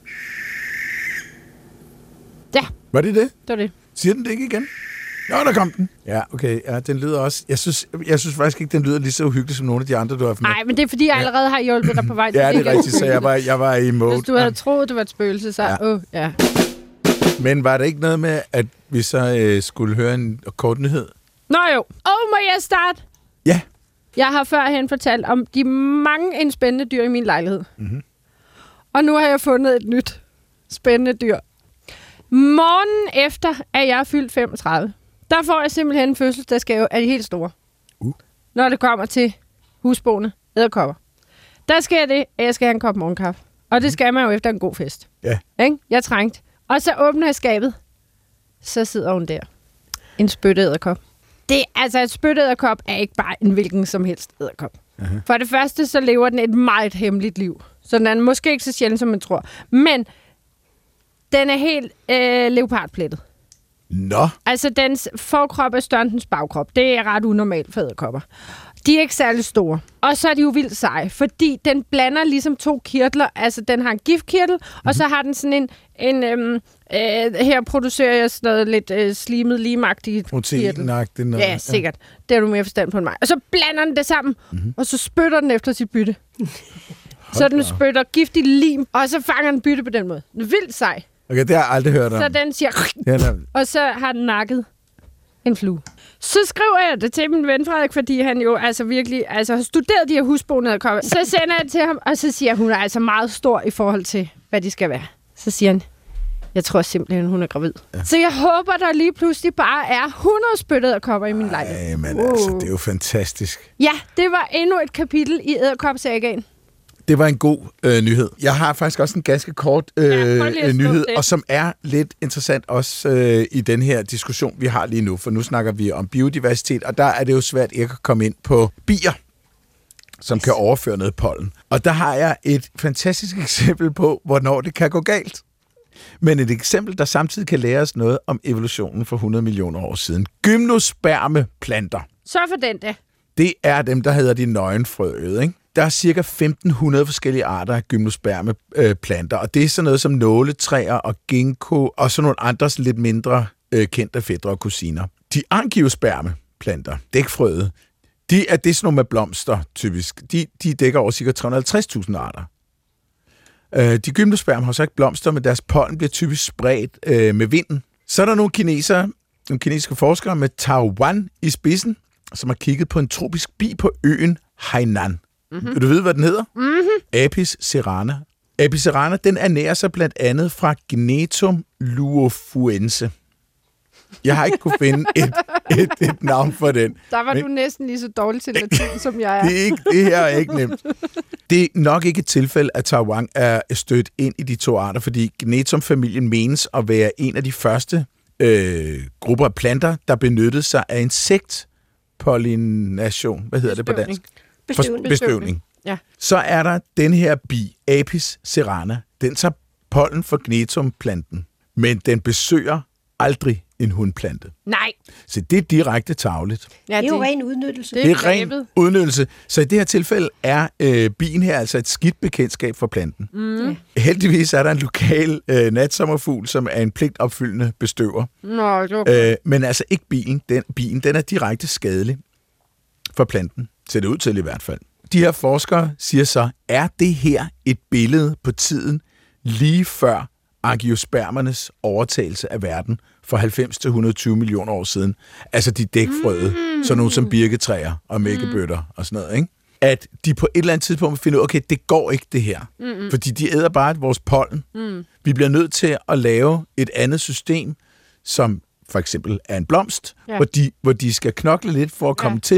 Ja, Var det det? det var det. Siger den det ikke igen? Nå, der kom den. Ja, okay. Ja, den lyder også... Jeg synes faktisk ikke, den lyder lige så uhyggelig som nogle af de andre, du har haft med. Nej, men det er, fordi jeg allerede har hjulpet dig på vej til Ja, det er rigtigt, så jeg var i mode. Hvis du havde troet, det var et spøgelse, så... Ja. Ja. Men var der ikke noget med, at vi så skulle høre en kort nyhed? Nå jo. Må jeg starte? Ja. Jeg har førhen fortalt om de mange spændende dyr i min lejlighed. Mm-hmm. Og nu har jeg fundet et nyt spændende dyr. Morgenen efter, at jeg er fyldt 35, der får jeg simpelthen en fødselsdagsgave af de helt store. Når det kommer til husboende edderkopper. Der sker det, at jeg skal have en kop morgenkaffe. Og det skal man jo efter en god fest. Ja. Ikke? Jeg er trængt. Og så åbner jeg skabet. Så sidder hun der. En spytteedderkop. Et spytteedderkop er ikke bare en hvilken som helst edderkop. Uh-huh. For det første, så lever den et meget hemmeligt liv. Så den er måske ikke så sjældent, som man tror. Men den er helt leopardplettet. Nå. Altså, dens forkrop er større end dens bagkrop. Det er ret unormalt for edderkopper. De er ikke særlig store. Og så er de jo vildt seje, fordi den blander ligesom to kirtler. Altså, den har en giftkirtel, og så har den sådan her producerer jeg sådan noget lidt slimet, limagtigt proteinagtigt noget. Ja, sikkert. Det har du mere forstand på end mig. Og så blander den det sammen, og så spytter den efter sit bytte. Så den spytter giftig lim, og så fanger den bytte på den måde. Den er vildt sej. Okay, det har jeg aldrig hørt om. Så den siger... Og så har den nakket en flue. Så skriver jeg det til min ven Frederik, fordi han jo virkelig har studeret de her husboende. Så sender jeg til ham, og så siger hun er altså meget stor i forhold til, hvad de skal være. Så siger han, jeg tror simpelthen, hun er gravid. Ja. Så jeg håber, der lige pludselig bare er 100 spytteedderkopper i min lejlighed. Ej, men altså, det er jo fantastisk. Ja, det var endnu et kapitel i edderkopsagaen. Det var en god nyhed. Jeg har faktisk også en ganske kort nyhed, og som er lidt interessant også i den her diskussion, vi har lige nu. For nu snakker vi om biodiversitet, og der er det jo svært ikke at komme ind på bier, som kan overføre noget pollen. Og der har jeg et fantastisk eksempel på, hvornår det kan gå galt. Men et eksempel, der samtidig kan lære os noget om evolutionen for 100 millioner år siden. Gymnospermeplanter. Så for den da. Det er dem, der hedder de nøgenfrøede, ikke? Der er cirka 1.500 forskellige arter af gymnospermeplanter, og det er sådan noget som nåletræer og ginkgo og sådan nogle andre sådan lidt mindre kendte fætre og kusiner. De angiospermeplanter, dækfrøede, det er sådan nogle med blomster typisk. De dækker over cirka 350.000 arter. De gymnosperm har så ikke blomster, men deres pollen bliver typisk spredt med vinden. Så er der nogle kinesiske forskere med Taiwan i spidsen, som har kigget på en tropisk bi på øen Hainan. Mm-hmm. Vil du vide, hvad den hedder? Mm-hmm. Apis cerana. Apis cerana, den ernærer sig blandt andet fra Gnetum luofuense. Jeg har ikke kunne finde et navn for den. Der var du næsten lige så dårlig til latin, som jeg er. Det her er ikke nemt. Det er nok ikke et tilfælde, at Taiwan er stødt ind i de to arter, fordi Gnetum-familien menes at være en af de første grupper af planter, der benyttede sig af insektpollination. Hvad hedder det på dansk? Bestøvning. Ja. Så er der den her bi, Apis cerana. Den tager pollen fra Gnetum-planten, men den besøger aldrig en hundplante. Nej. Så det er direkte tarveligt. Ja, det er jo ren udnyttelse. Det er ren udnyttelse. Så i det her tilfælde er bien her altså et skidt bekendtskab for planten. Mm. Heldigvis er der en lokal natsommerfugl, som er en pligtopfyldende bestøver. Men altså ikke bien. Den er direkte skadelig for planten. Ser det ud til i hvert fald. De her forskere siger så, er det her et billede på tiden lige før angiospermernes overtagelse af verden for 90 til 120 millioner år siden? Altså de dækfrøede, sådan nogle som birketræer og mælkebøtter og sådan noget, ikke? At de på et eller andet tidspunkt finder ud af, okay, det går ikke det her. Fordi de æder bare vores pollen. Vi bliver nødt til at lave et andet system, som for eksempel er en blomst, hvor de skal knokle lidt for at komme til,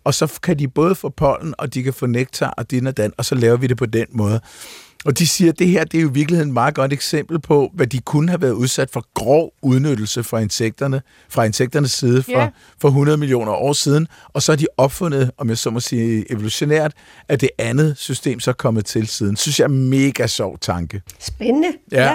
og så kan de både få pollen, og de kan få nektar og din og dan, og så laver vi det på den måde. Og de siger, at det her det er jo i virkeligheden et meget godt eksempel på, hvad de kunne have været udsat for grov udnyttelse fra insekternes side for 100 millioner år siden, og så er de opfundet, om jeg så må sige evolutionært, at det andet system så er kommet til siden. Synes jeg er mega sjov tanke. Spændende. Ja.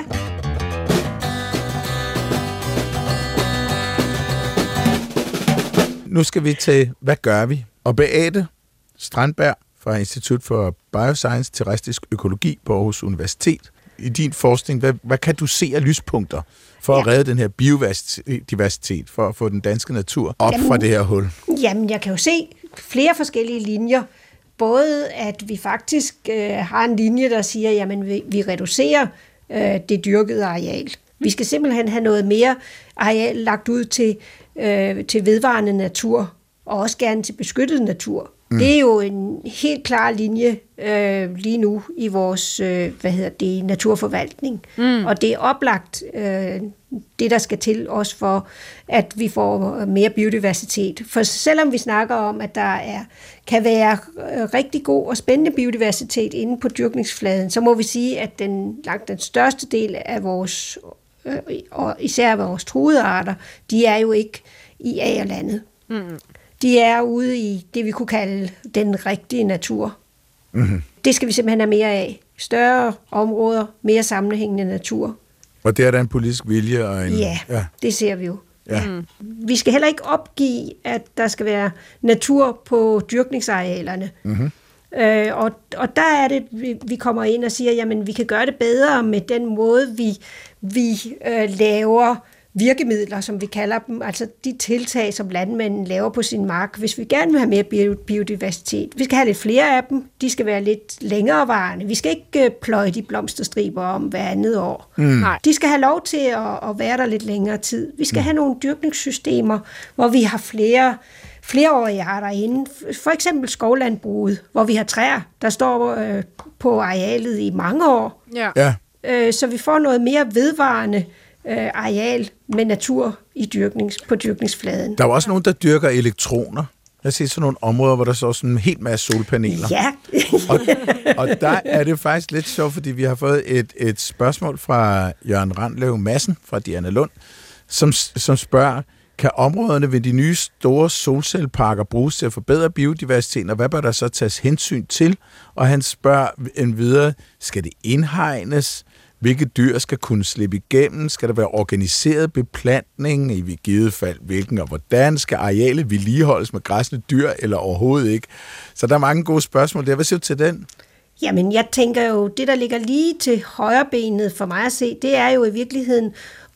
Nu skal vi til, hvad gør vi? Og Beate Strandberg fra Institut for Bioscience Terrestisk Økologi på Aarhus Universitet. I din forskning, hvad kan du se af lyspunkter for at redde den her biodiversitet, for at få den danske natur op fra det her hul? Jamen, jeg kan jo se flere forskellige linjer. Både at vi faktisk har en linje, der siger, jamen vi reducerer det dyrkede areal. Vi skal simpelthen have noget mere areal lagt ud til vedvarende natur, og også gerne til beskyttet natur. Det er jo en helt klar linje lige nu i vores naturforvaltning. Og det er oplagt det, der skal til også for, at vi får mere biodiversitet. For selvom vi snakker om, at der kan være rigtig god og spændende biodiversitet inde på dyrkningsfladen, så må vi sige, at langt den største del af vores, og især vores truede arter, de er jo ikke i agerlandet. De er ude i det, vi kunne kalde den rigtige natur. Mm-hmm. Det skal vi simpelthen have mere af. Større områder, mere sammenhængende natur. Og det er der en politisk vilje? Og ja, det ser vi jo. Ja. Vi skal heller ikke opgive, at der skal være natur på dyrkningsarealerne. Mm-hmm. Og der er det, vi kommer ind og siger, jamen vi kan gøre det bedre med den måde, vi laver virkemidler, som vi kalder dem, altså de tiltag, som landmænden laver på sin mark, hvis vi gerne vil have mere biodiversitet. Vi skal have lidt flere af dem, de skal være lidt længerevarende. Vi skal ikke pløje de blomsterstriber om hver andet år. De skal have lov til at være der lidt længere tid. Vi skal have nogle dyrkningssystemer, hvor vi har flereårige arter inde. For eksempel skovlandbruget, hvor vi har træer, der står på arealet i mange år. Ja. Så vi får noget mere vedvarende areal med natur på dyrkningsfladen. Der er også nogen, der dyrker elektroner. Jeg har set sådan nogle områder, hvor der så sådan en helt masse solpaneler. Ja. og der er det faktisk lidt sjovt, fordi vi har fået et spørgsmål fra Jørgen Randlev Madsen fra Diana Lund, som spørger, kan områderne ved de nye store solcelleparker bruges til at forbedre biodiversiteten, og hvad bør der så tages hensyn til? Og han spørger videre, skal det indhegnes? Hvilke dyr skal kunne slippe igennem? Skal der være organiseret beplantning? I givet fald hvilken og hvordan? Skal arealet vedligeholdes med græssende dyr eller overhovedet ikke? Så der er mange gode spørgsmål der. Hvad siger du til den? Jamen, jeg tænker jo, det der ligger lige til højrebenet for mig at se, det er jo i virkeligheden,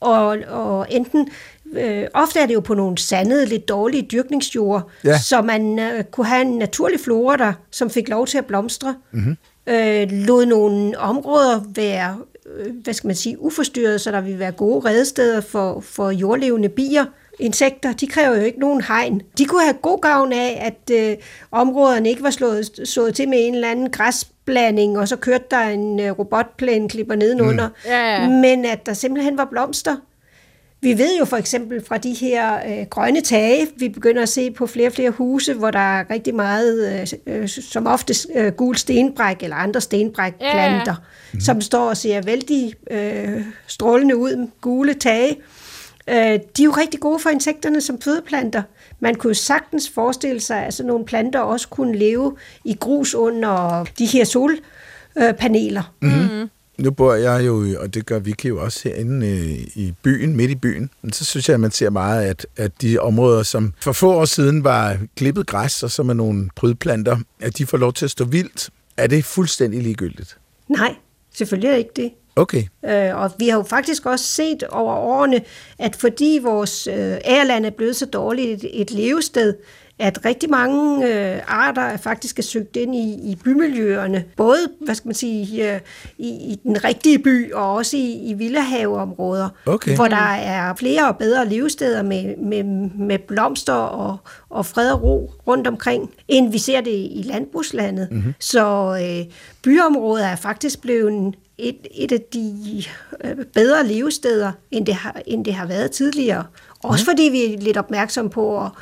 og enten ofte er det jo på nogle sandede, lidt dårlige dyrkningsjord, så man kunne have en naturlig flora der, som fik lov til at blomstre. Mm-hmm. Lod nogle områder være uforstyrret, så der vil være gode redesteder for jordlevende bier. Insekter, de kræver jo ikke nogen hegn. De kunne have god gavn af, at områderne ikke var slået til med en eller anden græsblanding, og så kørte der en robotplæneklipper nedenunder. Men at der simpelthen var blomster. Vi ved jo for eksempel fra de her grønne tage, vi begynder at se på flere og flere huse, hvor der er rigtig meget, som oftest gul stenbræk eller andre stenbrækplanter, som står og ser vældig strålende ud, gule tage. De er jo rigtig gode for insekterne som fødeplanter. Man kunne sagtens forestille sig, at sådan nogle planter også kunne leve i grus under de her solpaneler. Mm-hmm. Nu bor jeg jo, og det gør Vicky jo også herinde i byen, midt i byen. Men så synes jeg, at man ser meget, at de områder, som for få år siden var klippet græs, og så med nogle prydplanter, at de får lov til at stå vildt. Er det fuldstændig ligegyldigt? Nej, selvfølgelig er det ikke det. Okay. Og vi har jo faktisk også set over årene, at fordi vores agerland er blevet så dårligt et levested, at rigtig mange arter er faktisk søgt ind i bymiljøerne, både i den rigtige by og også i villahaveområder, hvor der er flere og bedre levesteder med blomster og fred og ro rundt omkring, end vi ser det i landbrugslandet. Mm-hmm. Så byområder er faktisk blevet et af de bedre levesteder, end det har været tidligere. Også fordi vi er lidt opmærksomme på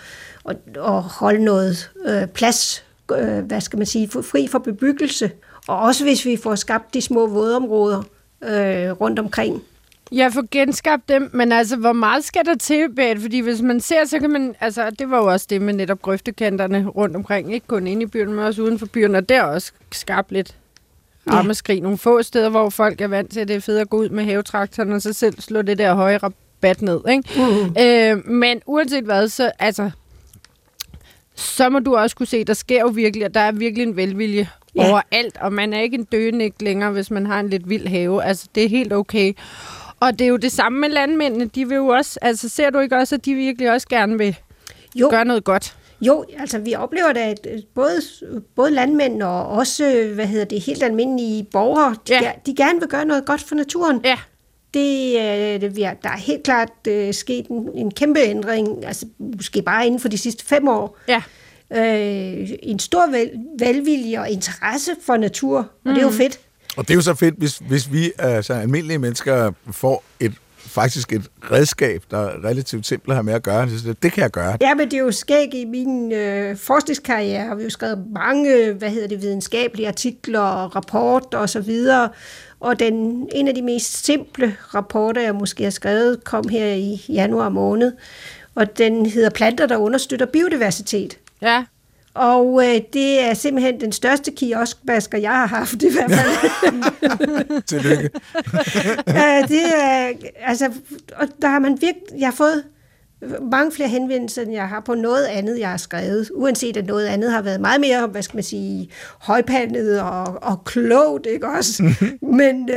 og holde noget plads, fri for bebyggelse. Og også hvis vi får skabt de små vådområder rundt omkring. Ja, få genskabt dem, men altså, hvor meget skal der til, Beate? Fordi hvis man ser, så kan man, altså, det var jo også det med netop grøftekanterne rundt omkring, ikke kun inde i byen, men også uden for byen, og der også skabt lidt armeskrig. Nogle få steder, hvor folk er vant til, at det er fedt at gå ud med havetraktoren, og så selv slå det der høje rabat ned, ikke? Men uanset hvad, så, altså, så må du også kunne se, der sker jo virkelig, og der er virkelig en velvilje overalt, og man er ikke en døgenægt længere, hvis man har en lidt vild have. Altså, det er helt okay. Og det er jo det samme med landmændene. De vil jo også, altså ser du ikke også, at de virkelig også gerne vil gøre noget godt? Jo, altså vi oplever da, at både landmænd og også, helt almindelige borgere, de gerne vil gøre noget godt for naturen. Ja. Der er helt klart sket en kæmpe ændring, altså måske bare inden for de sidste 5 år. Ja. En stor velvilje og interesse for natur, og det er jo fedt. Og det er jo så fedt, hvis vi altså almindelige mennesker får faktisk et redskab, der er relativt simpelt at have med at gøre. Det kan jeg gøre. Ja, men det er jo skæg i min forskningskarriere. Har vi jo skrevet mange, videnskabelige artikler og rapporter og så videre. Og en af de mest simple rapporter, jeg måske har skrevet, kom her i januar måned. Og den hedder Planter, der understøtter biodiversitet. Ja. Og det er simpelthen den største kioskbasker, jeg har haft i hvert fald. Tillykke. Det er, altså, og der har man jeg har fået mange flere henvendelser, end jeg har på noget andet, jeg har skrevet. Uanset at noget andet har været meget mere, højpandet og klogt, ikke også? Men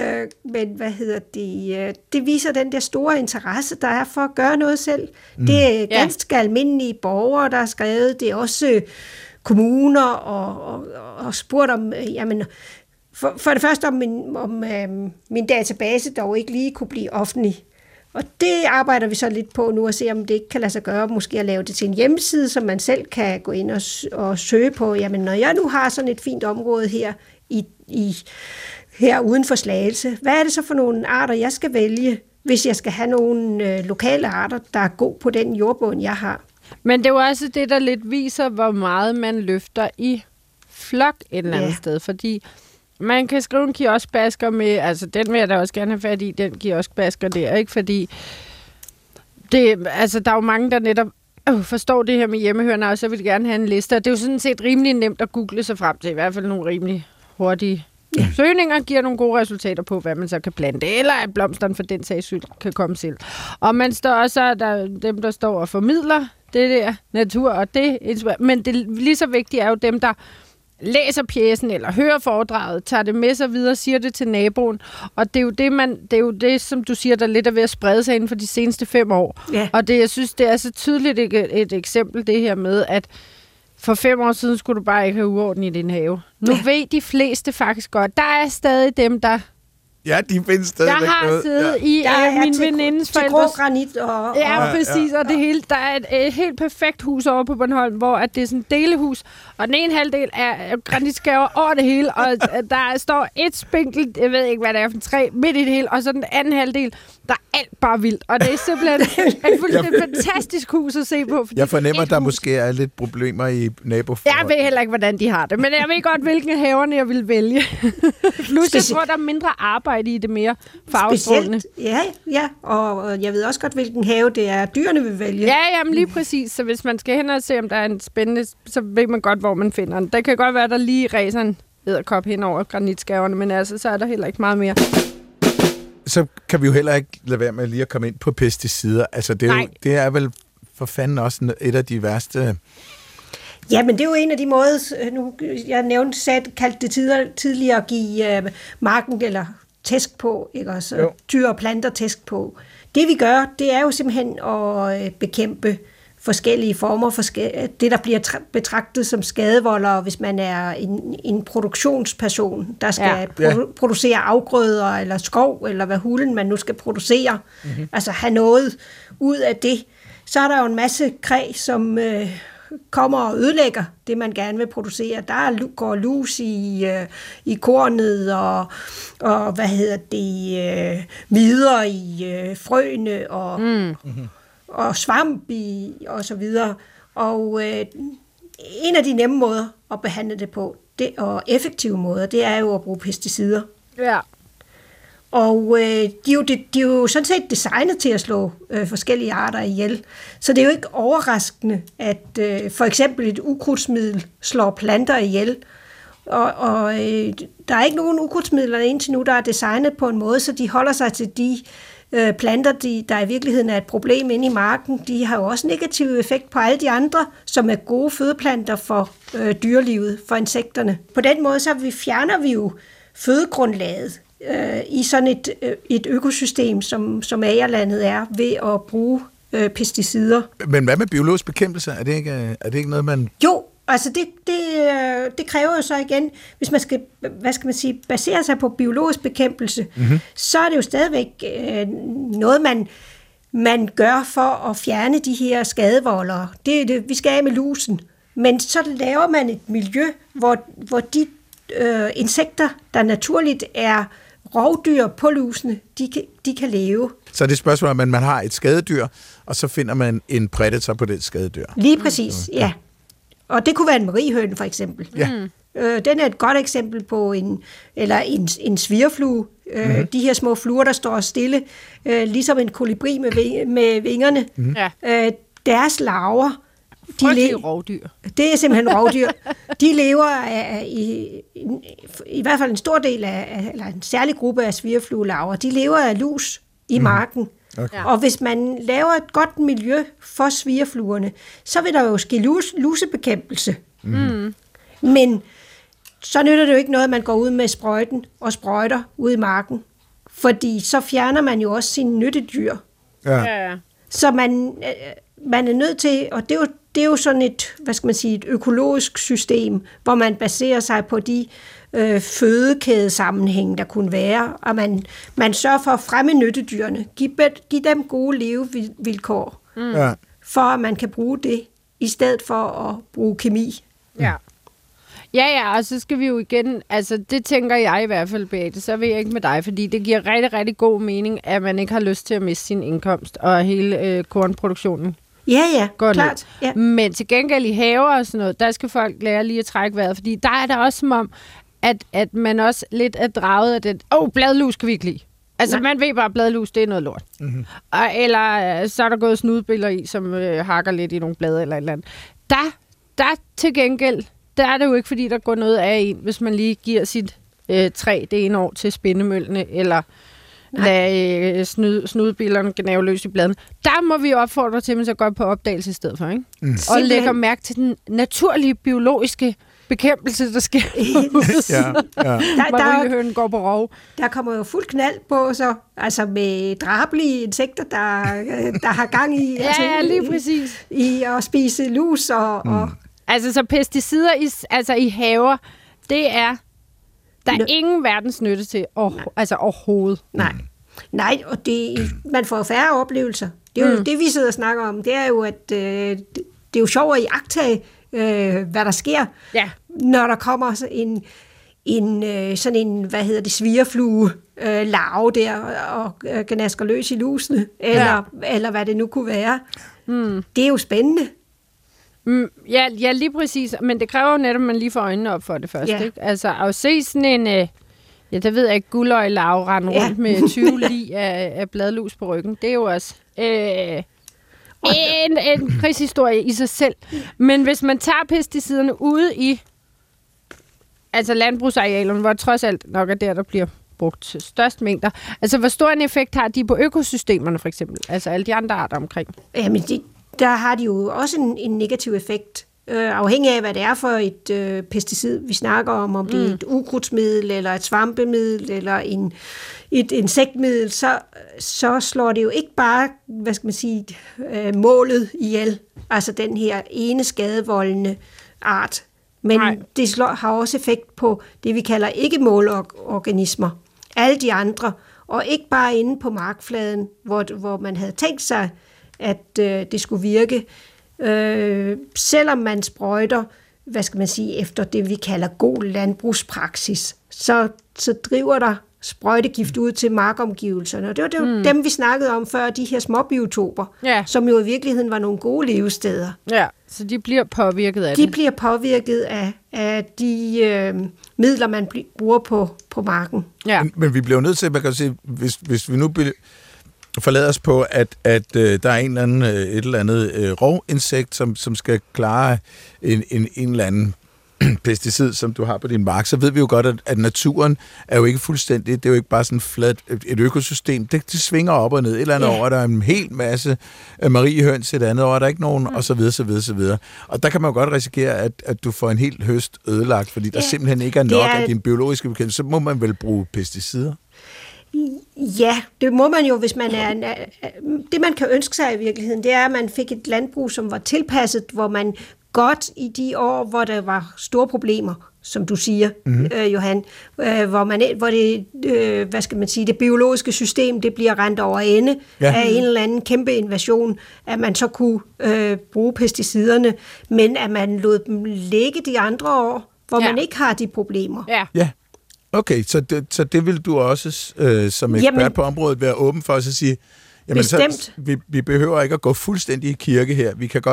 det viser den der store interesse, der er for at gøre noget selv. Det er ganske almindelige borgere, der har skrevet. Det er også kommuner og spurgt om, jamen, for det første om min database dog ikke lige kunne blive offentlig. Og det arbejder vi så lidt på nu og se, om det ikke kan lade sig gøre, måske at lave det til en hjemmeside, som man selv kan gå ind og søge på. Jamen, når jeg nu har sådan et fint område her her uden for Slagelse, hvad er det så for nogle arter, jeg skal vælge, hvis jeg skal have nogle lokale arter, der er god på den jordbund, jeg har? Men det er jo også det, der lidt viser, hvor meget man løfter i flok et eller andet sted, fordi man kan skrive en kioskbasker med, altså den vil jeg da også gerne have fat i, den kioskbasker der, ikke? Fordi der er jo mange, der netop forstår det her med hjemmehørende, og så vil gerne have en liste, og det er jo sådan set rimelig nemt at google sig frem til, i hvert fald nogle rimelig hurtige søgninger giver nogle gode resultater på, hvad man så kan plante, eller at blomsterne for den sags skyld kan komme selv. Og man står også, dem der står og formidler det der natur, og det men det lige så vigtigt er jo dem, der læser pjecen eller hører foredraget, tager det med sig videre, siger det til naboen. Og det er jo det, som du siger, der lidt er ved at sprede sig inden for de seneste 5 år. Ja. Og jeg synes, det er så tydeligt et eksempel, det her med, at for 5 år siden skulle du bare ikke have uorden i din have. Nu ved de fleste faktisk godt. Der er stadig dem, der... Ja, de findes stadigvæk noget. Jeg har siddet i min venindes forældres... Til grå granit og... Ja, præcis, og det hele. Der er et helt perfekt hus over på Bornholm, hvor at det er sådan et delehus, og den ene halvdel er granitskæver over det hele, og der står et spinkelt, jeg ved ikke, hvad det er for en træ, midt i det hele, og så den anden halvdel, der er alt bare vildt, og det er simpelthen et fantastisk hus at se på. Jeg fornemmer, at der måske er lidt problemer i naboforhold. Jeg ved heller ikke, hvordan de har det, men jeg ved godt, hvilken haverne jeg vil vælge. Plus, jeg tror, der er mindre arbejde i det, mere farvestrålende. Ja, og jeg ved også godt, hvilken have det er, dyrene vil vælge. Ja, jamen lige præcis. Så hvis man skal hen og se, om der er en spændende, så ved man godt, hvor man finder den. Der kan godt være, der lige ræser en edderkop hen over granitskaverne, men altså, så er der heller ikke meget mere. Så kan vi jo heller ikke lade være med lige at komme ind på pesticider. Altså, det er vel for fanden også et af de værste... Ja, men det er jo en af de måder, nu jeg kaldte det tidligere at give marken eller tæsk på, ikke også? Dyr og planter tæsk på. Det vi gør, det er jo simpelthen at bekæmpe forskellige former for det, der bliver betragtet som skadevoldere, hvis man er en produktionsperson, der skal producere afgrøder eller skov, eller hvad hulen man nu skal producere. Mm-hmm. Altså have noget ud af det. Så er der jo en masse kræ, som kommer og ødelægger det, man gerne vil producere. Der går lus i kornet, og midder i frøene, og og svamp og så videre. Og en af de nemme måder at behandle det på, og effektive måder, det er jo at bruge pesticider. Ja. Og de er jo sådan set designet til at slå forskellige arter ihjel. Så det er jo ikke overraskende, at for eksempel et ukrudtsmiddel slår planter ihjel. Og der er ikke nogen ukrudtsmidler indtil nu, der er designet på en måde, så de holder sig til de planter, der i virkeligheden er et problem inde i marken. De har jo også negativ effekt på alle de andre, som er gode fødeplanter for dyrelivet, for insekterne. På den måde så fjerner vi jo fødegrundlaget i sådan et økosystem, som agerlandet er, ved at bruge pesticider. Men hvad med biologisk bekæmpelse? Er det ikke noget, man... Jo, altså det kræver jo så igen, hvis man skal, basere sig på biologisk bekæmpelse, så er det jo stadigvæk noget, man gør for at fjerne de her skadevoldere. Vi skal af med lusen. Men så laver man et miljø, hvor de insekter, der naturligt er rovdyr på lusene, de kan leve. Så det er et spørgsmål, at man har et skadedyr, og så finder man en predator på det skadedyr. Lige præcis, ja. Og det kunne være en mariehøne, for eksempel. Ja. Den er et godt eksempel på en svirreflue. De her små fluer, der står stille, ligesom en kolibri med vingerne. Deres larver, rovdyr. Det er simpelthen rovdyr. De lever i hvert fald en stor del af, eller en særlig gruppe af svirrefluelarver, de lever af lus i marken. Okay. Og hvis man laver et godt miljø for svirrefluerne, så vil der jo ske lusebekæmpelse. Men så nytter det jo ikke noget, at man går ud med sprøjten og sprøjter ud i marken. Fordi så fjerner man jo også sine nyttedyr. Ja. Så man er nødt til, og det er jo sådan et økologisk system, hvor man baserer sig på de fødekædesammenhæng, der kunne være, og man sørger for at fremme nyttedyrene, give dem gode levevilkår, for at man kan bruge det, i stedet for at bruge kemi. Ja, og så skal vi jo igen, altså det tænker jeg i hvert fald, Beate, så vil jeg ikke med dig, fordi det giver rigtig, rigtig god mening, at man ikke har lyst til at miste sin indkomst og hele kornproduktionen. Ja, klart. Ja. Men til gengæld i haver og sådan noget, der skal folk lære lige at trække vejret, fordi der er der også som om, at man også lidt er draget af det. Bladlus kan vi ikke lide. Altså, man ved bare, at bladlus, det er noget lort. Eller så er der gået snudebiller i, som hakker lidt i nogle blade eller et eller andet. Der til gengæld, der er det jo ikke, fordi der går noget af en, hvis man lige giver sit træ det ene år til spindemøllene, eller lade snudebillerne gnave løs i bladene. Der må vi opfordre til, at man så går på opdagelse i stedet for, ikke? Og lægger mærke til den naturlige biologiske bekæmpelse, der sker. Mariehønen går på rov. Der kommer jo fuld knald på, så, altså med drabelige insekter, der har gang i, lige præcis. I at spise lus og Altså, så pesticider i haver, det er der er ingen verdens nytte til overhovedet. Nej, og man får færre oplevelser. Det er jo det, vi sidder og snakker om. Det er jo, at det er jo sjovt at iagttage, hvad der sker, når der kommer sådan en svirreflue larve der og gnasker løs i lusene, eller hvad det nu kunne være. Det er jo spændende. Ja, lige præcis. Men det kræver jo netop, at man lige får øjnene op for det først. Ikke? Altså at se sådan en, der ved jeg ikke, guldøjelarve rende rundt med 20 lig af bladlus på ryggen. Det er jo også en krigshistorie i sig selv. Men hvis man tager pesticiderne ude i landbrugsarealerne, hvor trods alt nok er der bliver brugt størst mængder. Altså, hvor stor en effekt har de på økosystemerne, for eksempel? Altså, alle de andre arter omkring. Jamen, der har de jo også en negativ effekt. Afhængig af, hvad det er for et pesticid, vi snakker om det er et ukrudtsmiddel, eller et svampemiddel, eller et insektmiddel, så slår det jo ikke bare, målet ihjel, altså den her ene skadevoldende art, men det har også effekt på det, vi kalder ikke-målorganismer, alle de andre, og ikke bare inde på markfladen, hvor man havde tænkt sig, at det skulle virke. Selvom man sprøjter, efter det, vi kalder god landbrugspraksis, så driver der sprøjtegift ud til markomgivelserne. Og det var jo dem, vi snakkede om før, de her småbiotoper, som jo i virkeligheden var nogle gode levesteder. Ja, så de bliver påvirket af det. De bliver påvirket af de midler, man bruger på marken. Ja. Men vi bliver nødt til, man kan sige, hvis vi nu forlader os på, at der er et eller andet rovinsekt, som skal klare en eller anden pesticid, som du har på din mark, så ved vi jo godt, at naturen er jo ikke fuldstændig, det er jo ikke bare sådan et økosystem, det svinger op og ned, et eller andet år, der er en hel masse mariehøns, et andet år, der er ikke nogen, og så videre, så videre, så videre. Og der kan man jo godt risikere, at du får en hel høst ødelagt, fordi der simpelthen ikke er nok af din biologiske bekendelse, så må man vel bruge pesticider? Ja, det må man jo, hvis man er... Det, man kan ønske sig i virkeligheden, det er, at man fik et landbrug, som var tilpasset, hvor man godt i de år, hvor der var store problemer, som du siger, Johan, hvor det, hvad skal man sige, det biologiske system, det bliver rendt over ende af en eller anden kæmpe invasion, at man så kunne bruge pesticiderne, men at man lod dem ligge de andre år, hvor man ikke har de problemer. Ja. Okay, så det vil du også som ekspert på området være åben for os at sige, jamen så, vi behøver ikke at gå fuldstændig i kirke her. Vi kan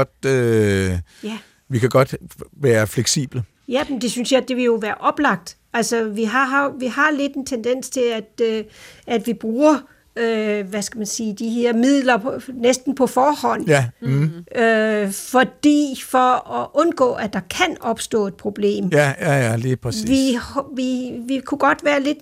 godt være fleksible. Ja, men det synes jeg, det vil jo være oplagt. Altså, vi har lidt en tendens til, at vi bruger hvad skal man sige, de her midler næsten på forhånd. Ja. Fordi for at undgå, at der kan opstå et problem. Ja, lige præcis. Vi kunne godt være lidt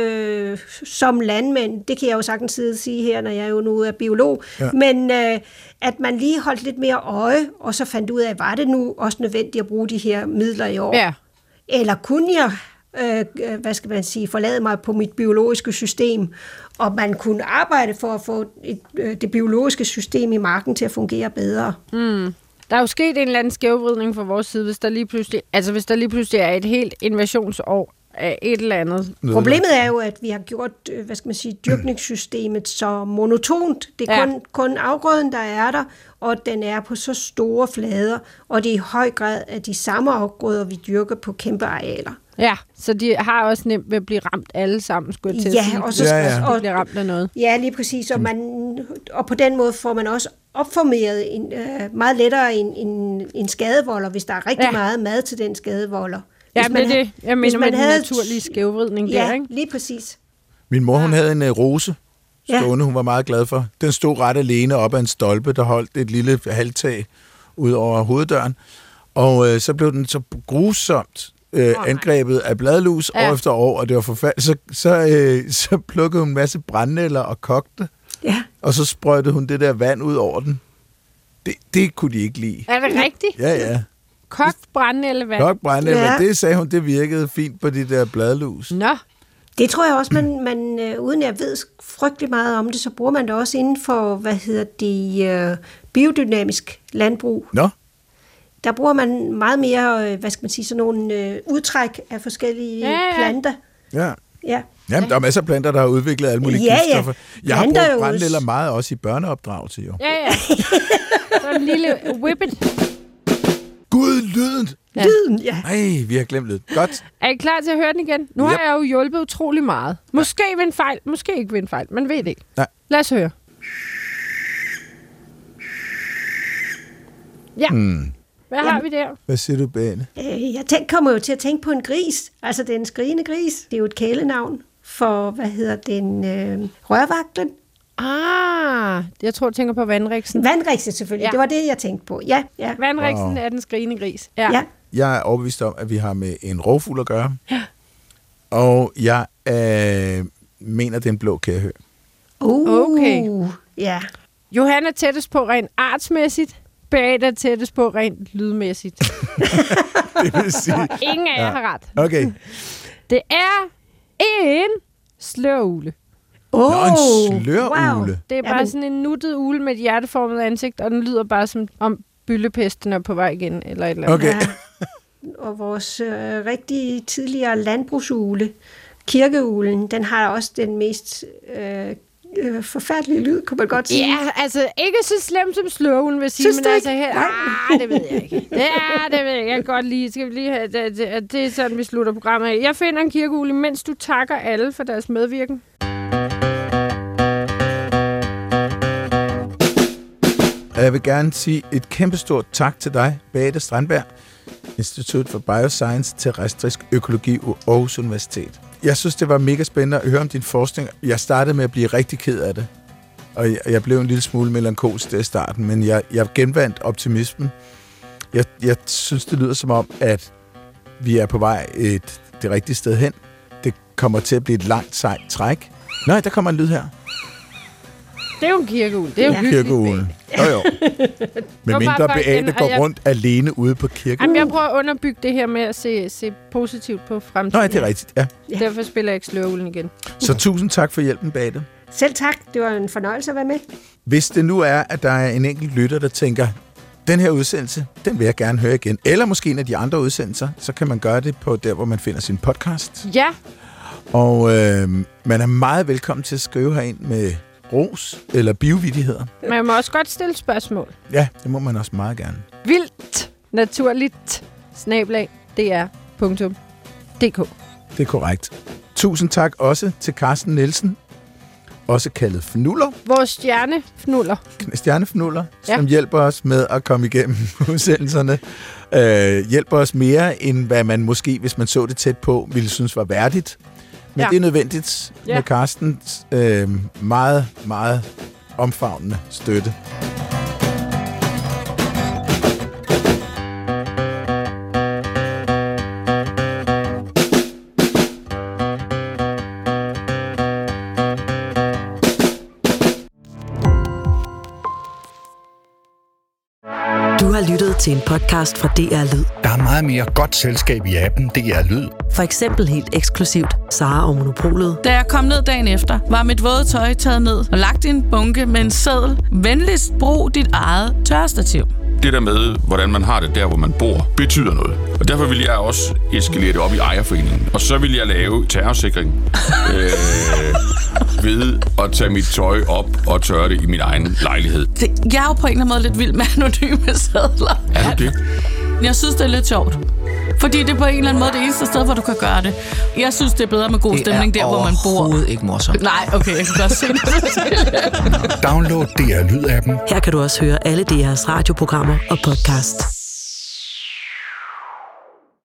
som landmænd, det kan jeg jo sagtens sige her, når jeg jo nu er biolog, men at man lige holdt lidt mere øje, og så fandt ud af, var det nu også nødvendigt at bruge de her midler i år? Ja. Eller kunne jeg hvad skal man sige, forlade mig på mit biologiske system, og man kunne arbejde for at få det biologiske system i marken til at fungere bedre. Der er jo sket en eller anden skævvridning fra vores side, hvis der lige pludselig er et helt invasionsår af et eller andet. Problemet er jo, at vi har gjort, hvad skal man sige, dyrkningssystemet så monotont. Det er kun afgrøden, der er der, og den er på så store flader, og det er i høj grad af de samme afgrøder, vi dyrker på kæmpe arealer. Ja, så de har også nemt ved at blive ramt alle sammen, skulle jeg til at sige. Og så bliver ramt af noget. Ja, lige præcis. Og på den måde får man også opformeret meget lettere en skadevolder, hvis der er rigtig meget mad til den skadevolder. Ja, men det jeg mener med den naturlige skævvridning der, ikke? Ja, lige præcis. Min mor, hun havde en rose stående, hun var meget glad for. Den stod ret alene op ad en stolpe, der holdt et lille halvtag ud over hoveddøren. Og så blev den så grusomt angrebet af bladlus år efter år, og det var forfærdeligt. Så plukkede hun en masse brændenælder og kogte, og så sprøjtede hun det der vand ud over den. Det kunne de ikke lide. Er det rigtigt? Ja. Kogt brændenældevand? Kogt brændenældevand, det sagde hun, det virkede fint på de der bladlus. Nå. Det tror jeg også, man uden jeg ved frygtelig meget om det, så bruger man det også inden for, biodynamisk landbrug. Nå. Der bruger man meget mere, hvad skal man sige, sådan nogle udtræk af forskellige planter. Ja. Jamen, der er masser af planter, der har udviklet alle mulige giftstoffer. Jeg har brugt brændenælder meget også i børneopdragelse, jo. Ja. Så en lille whippet. Gud, lyden! Ja. Lyden, ja. Ej, vi har glemt lidt. Godt. Er I klar til at høre den igen? Nu har jeg jo hjulpet utrolig meget. Måske ved en fejl, måske ikke ved en fejl. Man ved det ikke. Nej. Lad os høre. Ja. Hvad har vi der? Hvad siger du, Bane? Jeg kommer jo til at tænke på en gris. Altså, den skrigende gris. Det er jo et kælenavn for, rørvagten. Jeg tror, jeg tænker på vandriksen. Vandriksen selvfølgelig, det var det, jeg tænkte på. Ja. Vandriksen er den skrigende gris. Ja. Jeg er overbevist om, at vi har med en rovfugl at gøre. Ja. Og jeg mener, det er en blå kærhø. Okay. Ja. Johan er tættest på rent artsmæssigt. Beate er tættest på rent lydmæssigt. Det vil sige... Ingen af jer har ret. Okay. Det er en slørugle. Nå, en slørugle. Wow. Det er bare sådan en nuttet ugle med et hjerteformet ansigt, og den lyder bare som om byllepesten er på vej igen, eller et eller andet. Okay. Og vores rigtig tidligere landbrugsugle, kirkeuglen, den har også den mest forfærdelig lyd, kunne man godt sige. Ja, altså ikke så slemt som slåen, vil sige. Synes men du altså ikke? her, det ved jeg ikke. Ja, det ved jeg. Jeg kan godt lide. Skal vi lige have, det er sådan, vi slutter programmet af. Jeg finder en kirkeugle, mens du takker alle for deres medvirken. Jeg vil gerne sige et kæmpestort tak til dig, Beate Strandberg, Institut for Bioscience, Terrestrisk Økologi og Aarhus Universitet. Jeg synes, det var mega spændende at høre om din forskning. Jeg startede med at blive rigtig ked af det, og jeg blev en lille smule melankolsk der i starten, men jeg genvandt optimismen. Jeg synes, det lyder som om, at vi er på vej det rigtige sted hen. Det kommer til at blive et langt, sejt træk. Nej, der kommer en lyd her. Det er jo en kirkeugle. Det er jo hyggeligt. Kirkeuglen. Jo. Men mindre Beate går rundt alene ude på kirkeulen. Jeg prøver at underbygge det her med at se positivt på fremtiden. Nej, det er rigtigt, ja. Derfor spiller jeg ikke sløvlen igen. Så tusind tak for hjælpen, Beate. Selv tak. Det var en fornøjelse at være med. Hvis det nu er, at der er en enkelt lytter, der tænker, den her udsendelse, den vil jeg gerne høre igen, eller måske en af de andre udsendelser, så kan man gøre det på der, hvor man finder sin podcast. Ja. Og man er meget velkommen til at skrive herind med ros eller biovidigheder. Man må også godt stille spørgsmål. Ja, det må man også meget gerne. Vildt naturligt @dr.dk. Det er korrekt. Tusind tak også til Carsten Nielsen, også kaldet Fnuller. Vores stjernefnuller. Stjernefnuller, Ja. som hjælper os med at komme igennem udsendelserne. Hjælper os mere, end hvad man måske, hvis man så det tæt på, ville synes var værdigt. Men det er nødvendigt med Carstens meget, meget omfavnende støtte. Du har lyttet til en podcast fra DR Lyd. Der er meget mere godt selskab i appen DR Lyd. For eksempel helt eksklusivt Sara og Monopolet. Da jeg kom ned dagen efter, var mit våde tøj taget ned og lagt i en bunke med en seddel. Venligst brug dit eget tørrestativ. Det der med, hvordan man har det der, hvor man bor, betyder noget. Og derfor vil jeg også eskalere det op i ejerforeningen. Og så vil jeg lave terrorsikring ved at tage mit tøj op og tørre det i min egen lejlighed. Jeg er jo på en eller anden måde lidt vild med anonyme sedler. Er du det? Jeg synes, det er lidt sjovt. Fordi det er på en eller anden måde det eneste sted, hvor du kan gøre det. Jeg synes, det er bedre med god stemning der, hvor man bor. Det er overhovedet ikke morsomt. Nej, okay, jeg kan godt se det. Download DR Lyd-appen. Her kan du også høre alle DR's radioprogrammer og podcast.